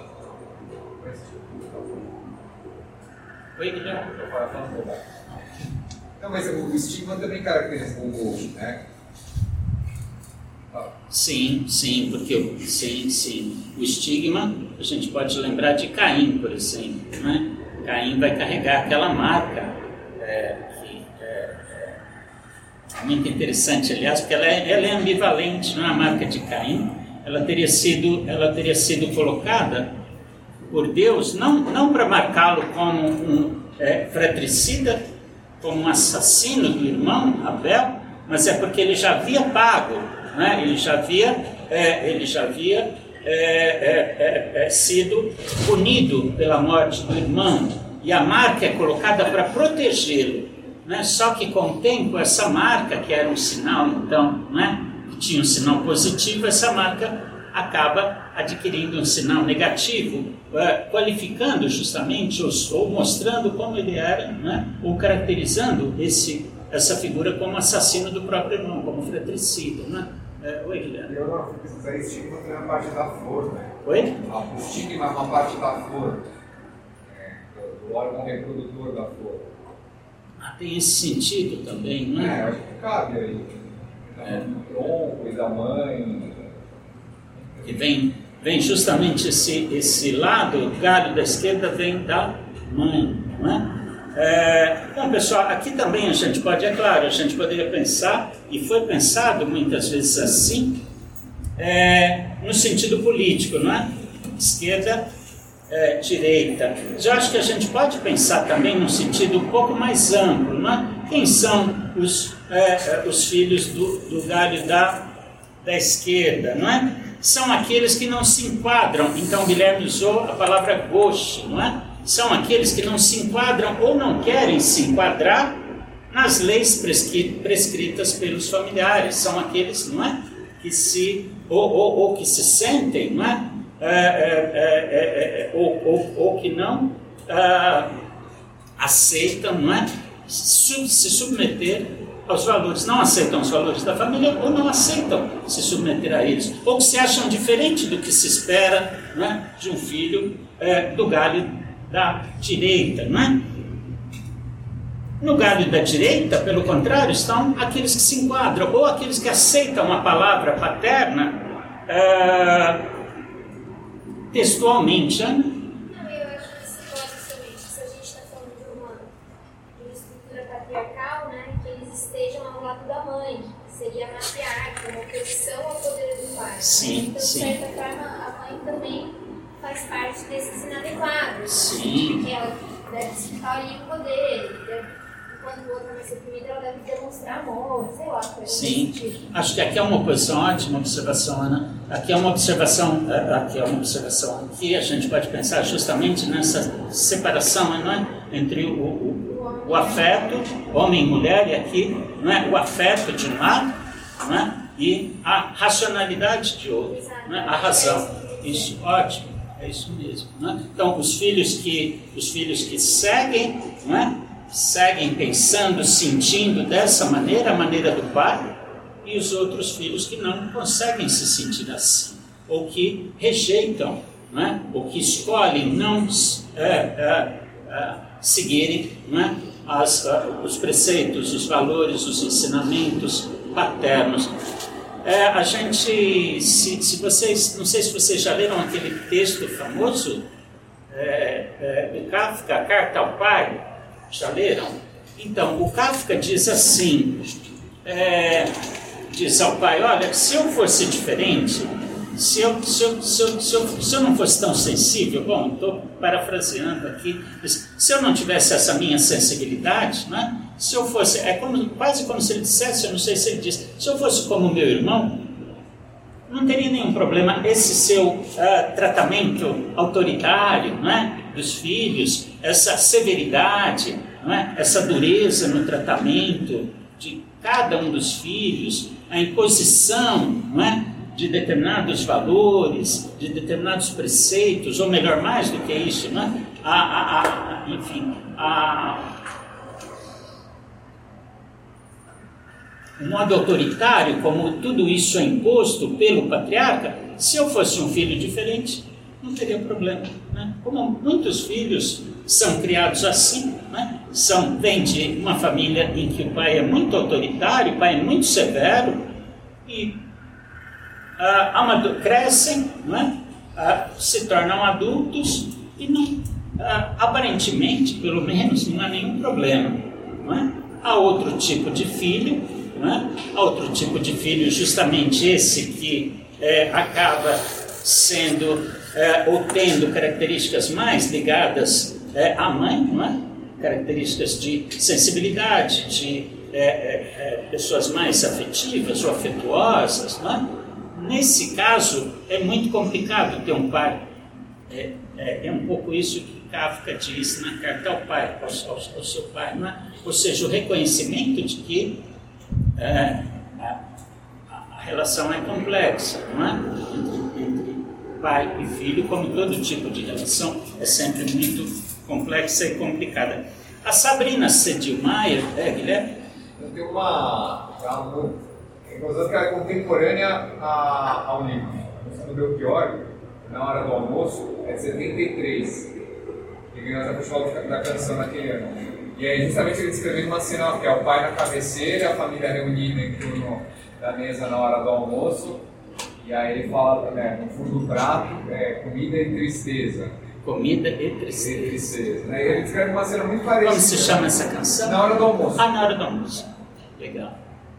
Oi, Guilherme?
Eu falo falando verdade. Não, mas o estigma também caracteriza o Gauche, né?
Sim, sim, porque sim, sim. O estigma, a gente pode lembrar de Caim, por exemplo, né? Caim vai carregar aquela marca, é, que é, é muito interessante, aliás, porque ela é, ela é ambivalente, não é? A marca de Caim, ela teria sido, ela teria sido colocada por Deus, não, não para marcá-lo como um é, fratricida, como um assassino do irmão Abel, mas é porque ele já havia pago, né? Ele já havia, é, ele já havia é, é, é, é, sido punido pela morte do irmão, e a marca é colocada para protegê-lo, né? Só que com o tempo essa marca, que era um sinal então, né? Que tinha um sinal positivo, essa marca acaba adquirindo um sinal negativo, é, qualificando justamente os, ou mostrando como ele era, né? Ou caracterizando esse, essa figura como assassino do próprio irmão, como fratricida, né? É, oi, Guilherme.
Eu não fui pesquisar estigma, tem uma parte da flor, né?
Oi?
O estigma é uma parte da flor, né? Do órgão reprodutor da flor.
Ah, tem esse sentido também, não
É,
é?
eu acho que cabe aí. É. Do tronco e da mãe.
Que vem, vem justamente esse, esse lado, o galho da esquerda vem da mãe, não é? É, bom, pessoal, aqui também a gente pode, é claro, a gente poderia pensar, e foi pensado muitas vezes assim, é, no sentido político, não é? Esquerda, é, direita. Mas eu acho que a gente pode pensar também num sentido um pouco mais amplo, não é? Quem são os, é, os filhos do, do galho da, da esquerda, não é? São aqueles que não se enquadram, então Guilherme usou a palavra gauche, não é? São aqueles que não se enquadram ou não querem se enquadrar nas leis prescri- prescritas pelos familiares. São aqueles, não é? Que se, ou, ou, ou que se sentem, não é? É, é, é, é, ou, ou, ou que não é, aceitam, não é? Sub, se submeter aos valores, não aceitam os valores da família ou não aceitam se submeter a eles, ou que se acham diferente do que se espera, não é? De um filho é, do galho da direita, não é? No galho da direita, pelo contrário, estão aqueles que se enquadram, ou aqueles que aceitam a palavra paterna uh, textualmente. Né?
Não, eu acho que se pode somente, se a gente está falando de uma, de uma estrutura patriarcal, né, que eles estejam ao lado da mãe, que seria a matriarca, uma oposição ao poder do pai.
Sim,
então, de
sim.
certa forma, a mãe também faz parte desses inadequados.
Sim.
Porque ela deve disputar ali o poder, deve quando o outro é mais reprimido, ela deve demonstrar amor, sei lá. Coisa
Sim,
desse tipo.
acho que aqui é uma posição, ótima observação, Ana. Aqui é uma observação, aqui é uma observação que a gente pode pensar justamente nessa separação, não é? Entre o, o, o afeto, homem e mulher, e aqui, não é? O afeto de um lado, não é? E a racionalidade de outro, não é? A razão. Isso, ótimo, é isso mesmo. Não é? Então, os filhos que, os filhos que seguem, não é? Seguem pensando, sentindo dessa maneira, a maneira do pai, e os outros filhos que não conseguem se sentir assim, ou que rejeitam, não é? Ou que escolhem não é, é, é, seguirem, não é? As, os preceitos, os valores, os ensinamentos paternos. É, a gente, se, se vocês, não sei se vocês já leram aquele texto famoso é, é, do Kafka, A Carta ao Pai, já leram? Então, o Kafka diz assim, é, diz ao pai, olha, se eu fosse diferente, se eu, se eu, se eu, se eu, se eu não fosse tão sensível, bom, estou parafraseando aqui, se eu não tivesse essa minha sensibilidade, né? Se eu fosse, é como, quase como se ele dissesse, eu não sei se ele disse, se eu fosse como meu irmão, não teria nenhum problema esse seu uh, tratamento autoritário, não é? Dos filhos, essa severidade, não é? Essa dureza no tratamento de cada um dos filhos, a imposição, não é? De determinados valores, de determinados preceitos, ou melhor, mais do que isso, não é? a, a, a, enfim, a, o modo autoritário, como tudo isso é imposto pelo patriarca, se eu fosse um filho diferente, não teria problema. Né? Como muitos filhos são criados assim, né? São, vêm de uma família em que o pai é muito autoritário, o pai é muito severo, e ah, amadu- crescem, não é? ah, se tornam adultos, e não, ah, aparentemente, pelo menos, não há nenhum problema. Não é? Há outro tipo de filho, não é? Há outro tipo de filho, justamente esse que é, acaba sendo é, ou tendo características mais ligadas é, à mãe, não é? Características de sensibilidade, de é, é, pessoas mais afetivas ou afetuosas, não é? Nesse caso é muito complicado ter um pai. É, é, é um pouco isso que Kafka diz na Carta ao Pai, ao, ao, ao seu pai, não é? Ou seja, o reconhecimento de que é, a, a relação é complexa, não é? Entre, entre pai e filho, como todo tipo de relação, é sempre muito complexa e complicada. A Sabrina Sedlmayr, é, Guilherme?
Eu tenho uma, uma inclusão que ela é contemporânea a, ao livro. No Belchior, na hora do almoço, é de setenta e três, que ganhou essa festival da canção naquele ano. E aí justamente ele descrevendo uma cena que é o pai na cabeceira, a família reunida em torno da mesa na hora do almoço, e aí ele fala, né, no fundo do prato, é, comida e tristeza.
Comida e tristeza.
E tristeza, né? E ele descreve uma cena muito parecida.
Como se chama essa canção?
Na hora do almoço.
Ah, na hora do almoço. Legal.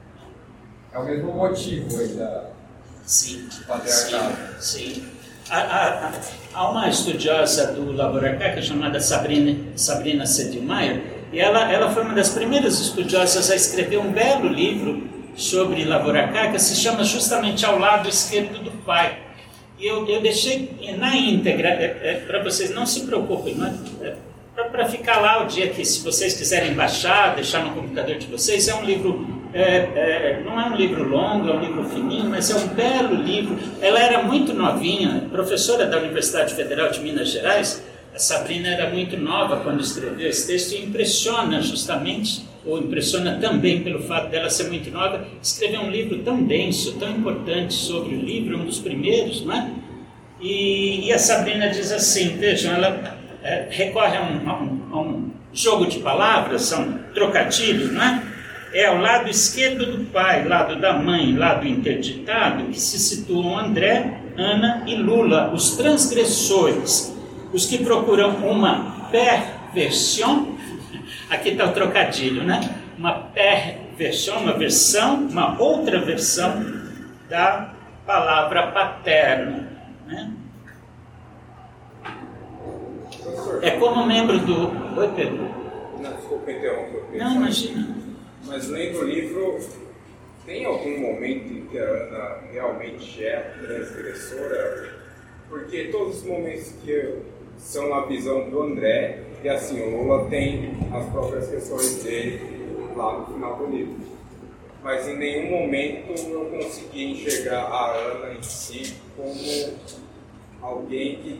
É o mesmo motivo aí da,
sim,
do patriarcado.
Sim, sim. Há, há, há uma estudiosa do Labor Arcaico chamada Sabrina, Sabrina Sedlmayr, e ela, ela foi uma das primeiras estudiosas a escrever um belo livro sobre Labor Arcaica, se chama justamente Ao Lado Esquerdo do Pai. E eu, eu deixei na íntegra, é, é, para vocês não se preocupem, é, é, para ficar lá o dia que, se vocês quiserem baixar, deixar no computador de vocês, é um livro, é, é, não é um livro longo, é um livro fininho, mas é um belo livro. Ela era muito novinha, professora da Universidade Federal de Minas Gerais. A Sabrina era muito nova quando escreveu esse texto e impressiona justamente, ou impressiona também pelo fato dela ser muito nova, escrever um livro tão denso, tão importante sobre o livro, um dos primeiros, não é? E, e a Sabrina diz assim, vejam, ela é, recorre a um, a, um, a um jogo de palavras, a um trocadilho, não é? É ao lado esquerdo do pai, lado da mãe, lado interditado, que se situam André, Ana e Lula, os transgressores, os que procuram uma perversão, aqui está o trocadilho, né? Uma perversão, uma versão, uma outra versão da palavra paterno, né? É como membro do... Oi, Pedro.
desculpa interromper.
Não, imagina.
Mas lendo o livro, tem algum momento em que a Ana realmente é transgressora? Porque todos os momentos que são a visão do André, e assim, o Lula tem as próprias questões dele lá no final do livro. Mas em nenhum momento eu consegui enxergar a Ana em si como alguém que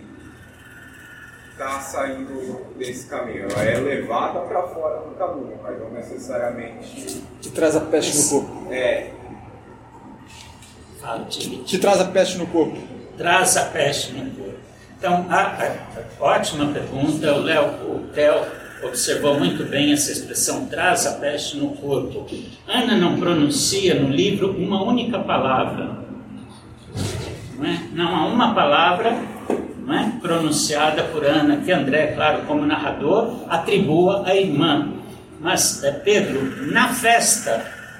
está saindo desse caminho. Ela é levada para fora do caminho, mas não necessariamente...
Te traz a peste no corpo.
É.
Fala, Tili.
Te traz a peste no corpo.
Traz a peste no corpo. Então, a, a, a, ótima pergunta. O Léo, o Theo observou muito bem essa expressão, traz a peste no corpo. Ana não pronuncia no livro uma única palavra. Não, é? Não há uma palavra, não é, pronunciada por Ana, que André, claro, como narrador, atribua à irmã. Mas, é, Pedro, na festa,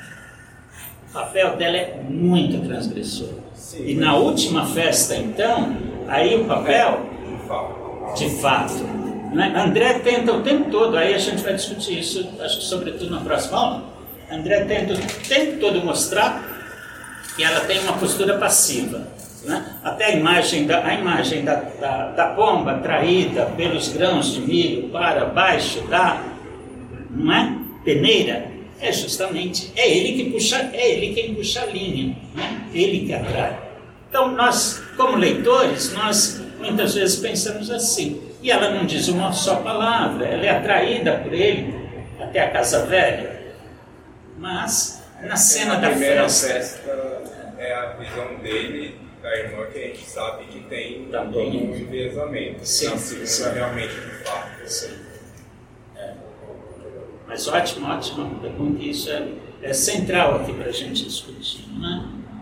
o papel dela é muito transgressor. Sim, e na última festa, então, aí o papel, de fato, né? André tenta o tempo todo, aí a gente vai discutir isso, acho que sobretudo na próxima aula, André tenta o tempo todo mostrar que ela tem uma postura passiva. Né? Até a imagem, da, a imagem da, da, da pomba traída pelos grãos de milho para baixo da, não é, peneira, é justamente, é ele que puxa, é ele quem puxa a linha, né? Ele que atrai. Então nós, como leitores, nós muitas vezes pensamos assim, e ela não diz uma só palavra, ela é atraída por ele até a casa velha, mas na cena da festa,
festa é a visão dele, da irmã, que a gente sabe que tem
também
todo um enviesamento.
Sim,
na segunda,
sim.
realmente, de fato.
Sim. É. Mas ótimo, ótimo pergunta, isso é, é central aqui para a gente discutir, né?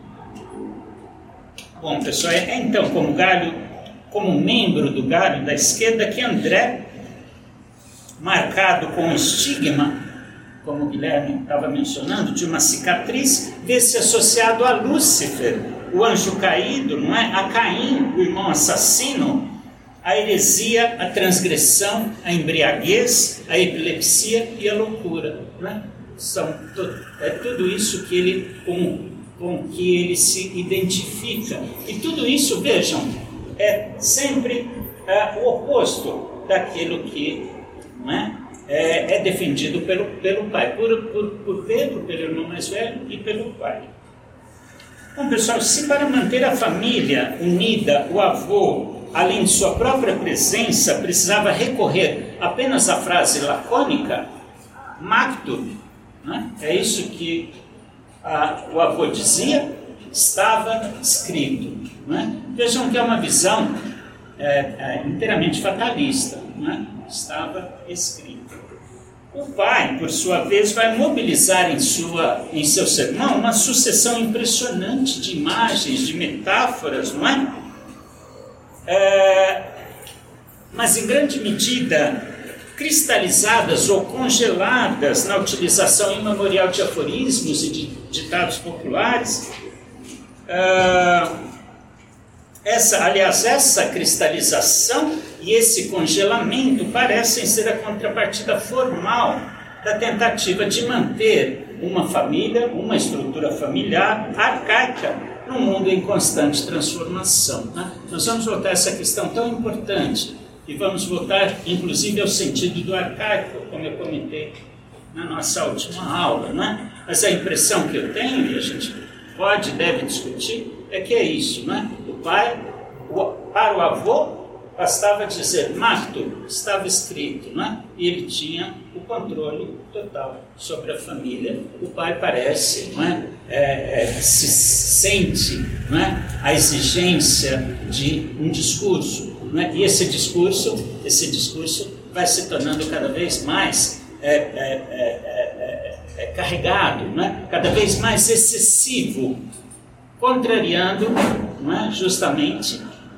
Bom, pessoal, é então como galho, como membro do galho da esquerda que André, marcado com o estigma, como o Guilherme estava mencionando, de uma cicatriz, vê-se associado a Lúcifer, o anjo caído, não é? A Caim, o irmão assassino, a heresia, a transgressão, a embriaguez, a epilepsia e a loucura, não é? São é tudo isso que ele, com, com que ele se identifica. E tudo isso, vejam, é sempre é, o oposto daquilo que, não é? É, é defendido pelo, pelo pai, por, por, por Pedro, pelo irmão mais velho e pelo pai. Bom, pessoal, se para manter a família unida, o avô, além de sua própria presença, precisava recorrer apenas à frase lacônica, maktub, né? É isso que a, o avô dizia, estava escrito. Né? Vejam que é uma visão é, é, inteiramente fatalista, né? Estava escrito. O pai, por sua vez, vai mobilizar em, sua, em seu sermão uma sucessão impressionante de imagens, de metáforas, não é? é mas, em grande medida, cristalizadas ou congeladas na utilização imemorial de aforismos e de ditados populares. É, essa, aliás, essa cristalização e esse congelamento parecem ser a contrapartida formal da tentativa de manter uma família, uma estrutura familiar arcaica num mundo em constante transformação. Né? Nós vamos voltar a essa questão tão importante e vamos voltar, inclusive, ao sentido do arcaico, como eu comentei na nossa última aula. Né? Mas a impressão que eu tenho, e a gente pode e deve discutir, é que é isso. Né? O pai, o, para o avô, bastava dizer, Marto, estava escrito, né? E ele tinha o controle total sobre a família. O pai parece, não é? É, é, se sente, não é? A exigência de um discurso, não é? E esse discurso, esse discurso vai se tornando cada vez mais é, é, é, é, é, carregado, não é? Cada vez mais excessivo, contrariando, não é? Justamente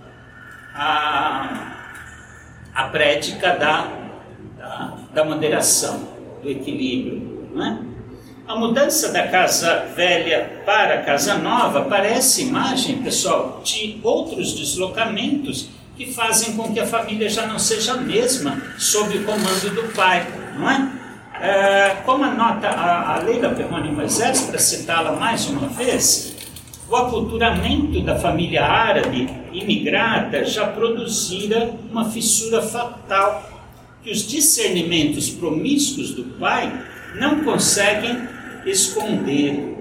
A, a prédica da, da, da moderação, do equilíbrio. Não é? A mudança da casa velha para a casa nova parece imagem, pessoal, de outros deslocamentos que fazem com que a família já não seja a mesma sob o comando do pai. Não é? É, como anota a, a Leila Perrone Moisés, para citá-la mais uma vez, o aculturamento da família árabe imigrada já produzira uma fissura fatal que os discernimentos promíscuos do pai não conseguem esconder.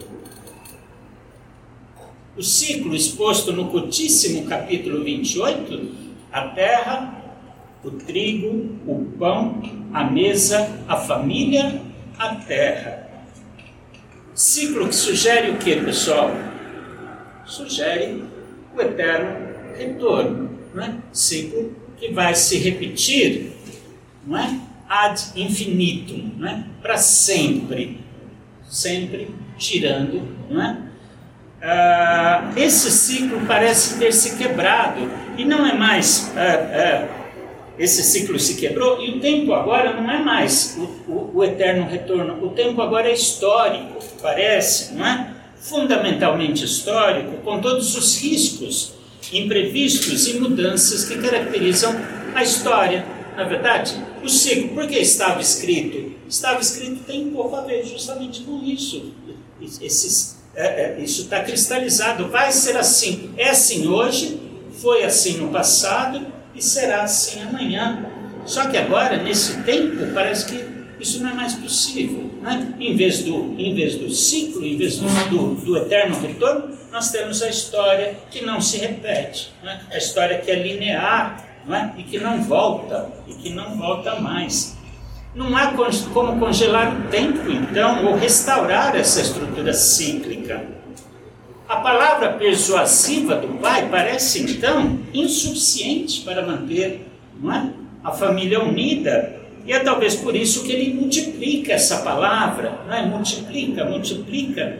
O ciclo exposto no curtíssimo capítulo vinte e oito, a terra, o trigo, o pão, a mesa, a família, a terra. Ciclo que sugere o que, pessoal? Sugere o eterno retorno, não é? Ciclo que vai se repetir, não é? Ad infinitum, não é? Para sempre, sempre girando, não é? Ah, esse ciclo parece ter se quebrado e não é mais ah, ah, esse ciclo se quebrou e o tempo agora não é mais o, o, o eterno retorno, o tempo agora é histórico, parece, não é? Fundamentalmente histórico, com todos os riscos, imprevistos e mudanças que caracterizam a história. Na verdade, o ciclo, por que estava escrito? Estava escrito tem um pouco a ver justamente com isso. Esses, é, é, isso está cristalizado, vai ser assim. É assim hoje, foi assim no passado e será assim amanhã. Só que agora, nesse tempo, parece que isso não é mais possível, né? Em vez do, em vez do ciclo, em vez do, do, do eterno retorno, nós temos a história que não se repete, né? A história que é linear, não é? E que não volta, e que não volta mais. Não há como congelar o tempo, então, ou restaurar essa estrutura cíclica. A palavra persuasiva do Pai parece, então, insuficiente para manter, não é? A família unida. E é talvez por isso que ele multiplica essa palavra, não é? multiplica, multiplica,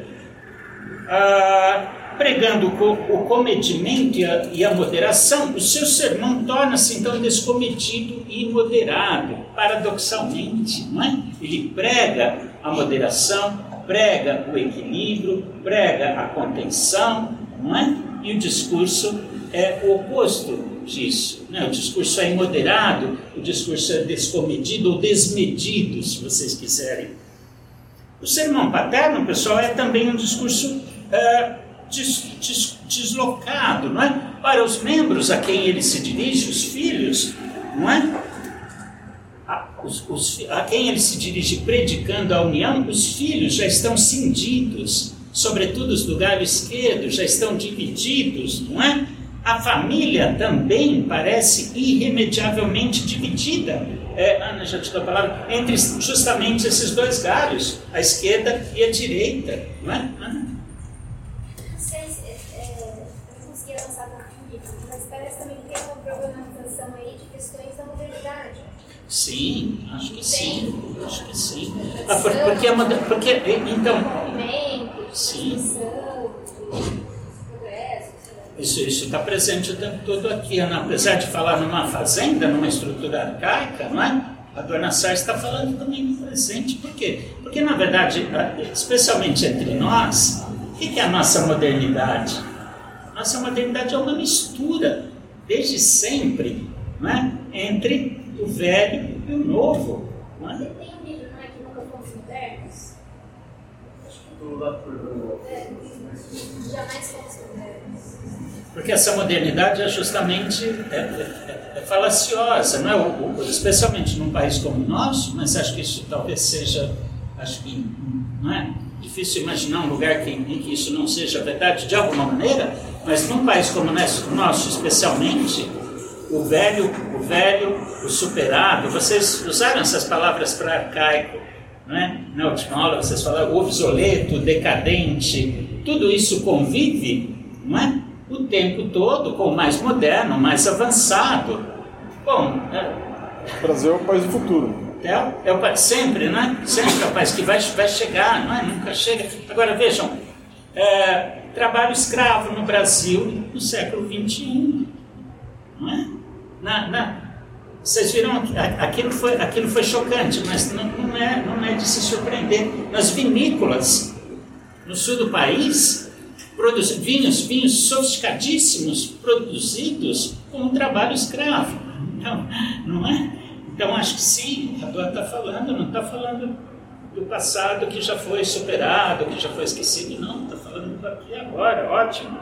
ah, pregando o, o comedimento e a, e a moderação. O seu sermão torna-se então descomedido e moderado, paradoxalmente, não é? Ele prega a moderação, prega o equilíbrio, prega a contenção, não é? E o discurso é o oposto disso, né? O discurso é imoderado, o discurso é descomedido ou desmedido, se vocês quiserem. O sermão paterno, pessoal, é também um discurso é, des, des, deslocado, não é? Para os membros a quem ele se dirige, os filhos, não é? A, os, os, a quem ele se dirige predicando a união, os filhos já estão cindidos, sobretudo os do galho esquerdo, já estão divididos, não é? A família também parece irremediavelmente dividida, é, Ana já te deu a palavra, entre justamente esses dois galhos, a esquerda e a direita, não é, Ana?
Não sei se é, eu não consegui avançar na política, mas parece também que tem uma problematização aí de questões da modernidade.
Sim, acho que sim, acho que sim. Ah, porque, porque, porque, então... Sim. Isso está presente o tempo todo aqui, Ana. Apesar de falar numa fazenda, numa estrutura arcaica, não é? A dona Sá está falando também no presente. Por quê? Porque, na verdade, especialmente entre nós, o que é a nossa modernidade? Nossa modernidade é uma mistura, desde sempre, não é? Entre o velho e o novo. Não é?
Tem um livro, não é? Que nunca fomos modernos? É, jamais fomos modernos.
Porque essa modernidade é justamente é, é, é falaciosa, não é? O, o, especialmente num país como o nosso, mas acho que isso talvez seja, acho que não é difícil imaginar um lugar que, em que isso não seja verdade de alguma maneira, mas num país como o nosso, especialmente, o velho, o velho, o superado, vocês usaram essas palavras para arcaico, não é? Na última aula vocês falaram obsoleto, decadente, tudo isso convive, não é? O tempo todo com o mais moderno, mais avançado. Bom, é,
o Brasil é o país do futuro.
É, é o, sempre, né? Sempre é o país que vai, vai chegar, não é? Nunca chega. Agora vejam, é, trabalho escravo no Brasil no século vinte e um, não é? Na, na, vocês viram, aquilo foi, aquilo foi chocante, mas não, não, é, não é de se surpreender. Nas vinícolas, no sul do país, produz, vinhos, vinhos sofisticadíssimos produzidos com um trabalho escravo. Então, não é? Então, acho que sim, a Dora está falando, não está falando do passado que já foi superado, que já foi esquecido, não, está falando do aqui e agora, ótimo.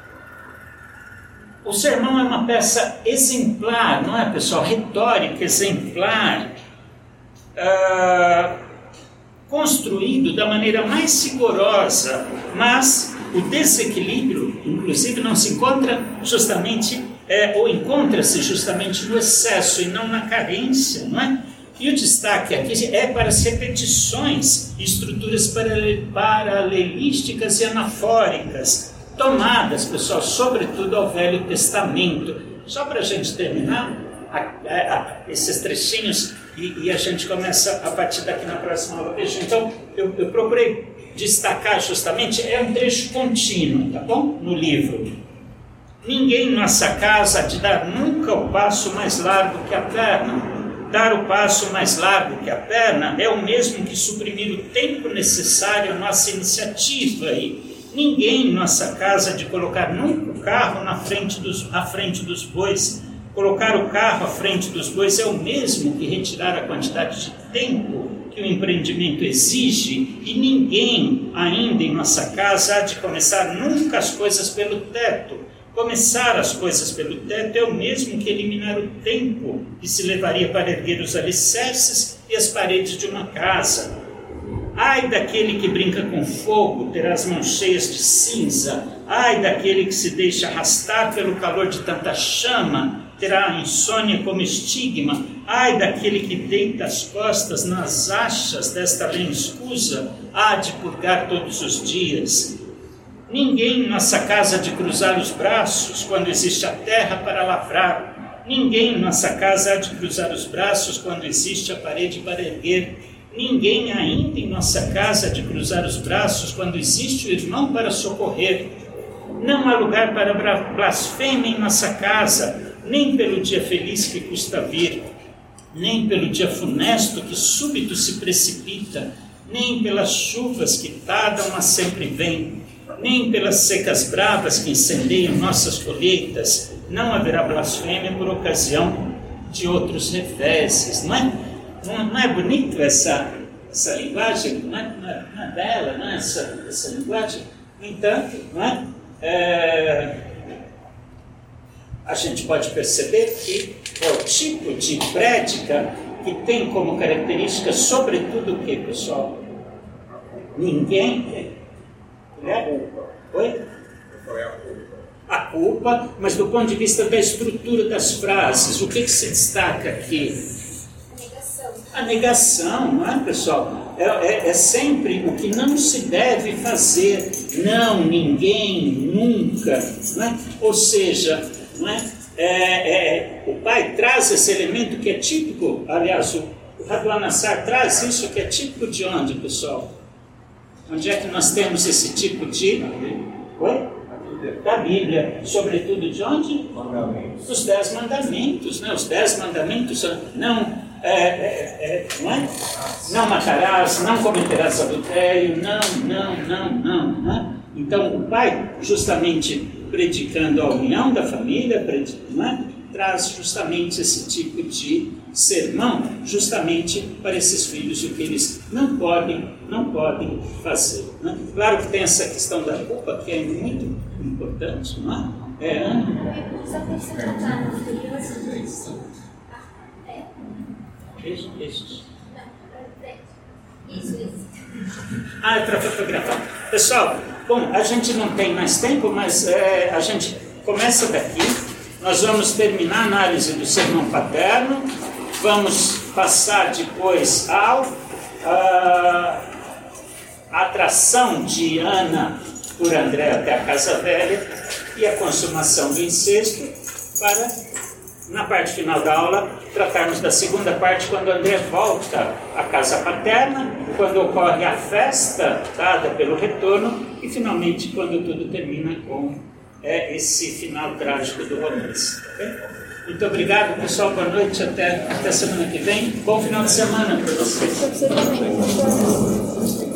O sermão é uma peça exemplar, não é, pessoal? Retórica, exemplar, uh, construído da maneira mais rigorosa, mas o desequilíbrio, inclusive, não se encontra justamente, é, ou encontra-se justamente no excesso e não na carência, não é? E o destaque aqui é para as repetições, estruturas paralelísticas e anafóricas, tomadas, pessoal, sobretudo ao Velho Testamento. Só para a gente terminar a, a, a, esses trechinhos e, e a gente começa a partir daqui na próxima aula. Veja, então, eu, eu procurei destacar justamente, é um trecho contínuo, tá bom? No livro. Ninguém em nossa casa há de dar nunca o passo mais largo que a perna. Dar o passo mais largo que a perna é o mesmo que suprimir o tempo necessário à nossa iniciativa. E ninguém em nossa casa há de colocar nunca o carro na frente dos, à frente dos bois. Colocar o carro à frente dos bois é o mesmo que retirar a quantidade de tempo que o empreendimento exige, e ninguém ainda em nossa casa há de começar nunca as coisas pelo teto. Começar as coisas pelo teto é o mesmo que eliminar o tempo que se levaria para erguer os alicerces e as paredes de uma casa. Ai daquele que brinca com fogo, terá as mãos cheias de cinza. Ai daquele que se deixa arrastar pelo calor de tanta chama, terá a insônia como estigma. Ai daquele que deita as costas nas achas desta lenha escusa, há de purgar todos os dias. Ninguém em nossa casa há de cruzar os braços quando existe a terra para lavrar. Ninguém em nossa casa há de cruzar os braços quando existe a parede para erguer. Ninguém ainda em nossa casa há de cruzar os braços quando existe o irmão para socorrer. Não há lugar para blasfêmia em nossa casa, nem pelo dia feliz que custa vir, nem pelo dia funesto que súbito se precipita, nem pelas chuvas que tardam, mas sempre vêm, nem pelas secas bravas que incendeiam nossas colheitas. Não haverá blasfêmia por ocasião de outros reveses. Não é, não, não é bonito essa, essa linguagem? Não é, não é, não é bela, não é essa, essa linguagem? No entanto, não é? É, a gente pode perceber que é o tipo de prédica que tem como característica, sobretudo, o que, pessoal? Ninguém... É? Oi? A culpa, mas do ponto de vista da estrutura das frases, o que, que se destaca aqui?
A negação.
A negação, não é, pessoal? É, é, é sempre o que não se deve fazer. Não, ninguém, nunca. Não é? Ou seja, não é? É, é, o pai traz esse elemento que é típico, aliás, o Raduan Nassar traz isso que é típico de onde, pessoal? Onde é que nós temos esse tipo de... Oi? Da Bíblia. Sobretudo de onde?
Mandamentos.
Os dez mandamentos. Né? Os dez mandamentos são... Não, é, é, é, não, é? Não matarás, não cometerás adultério, não, não, não, não. Né? Então, o pai, justamente predicando a união da família, né? Traz justamente esse tipo de sermão, justamente para esses filhos, o que eles não podem, não podem fazer. Né? Claro que tem essa questão da culpa, que é muito importante, não é? É,
Só para você tratar no
Beijo, beijos.
Isso, isso.
Ah, é para fotografar. Pessoal, bom, a gente não tem mais tempo, mas é, a gente começa daqui. Nós vamos terminar a análise do sermão paterno. Vamos passar depois ao a, a atração de Ana por André até a casa velha e a consumação do incesto, para, na parte final da aula, tratarmos da segunda parte, quando André volta à casa paterna, quando ocorre a festa dada pelo retorno e, finalmente, quando tudo termina com é, esse final trágico do romance. Tá bem? Muito obrigado, pessoal. Boa noite. Até, até semana que vem. Bom final de semana para vocês.
Você também.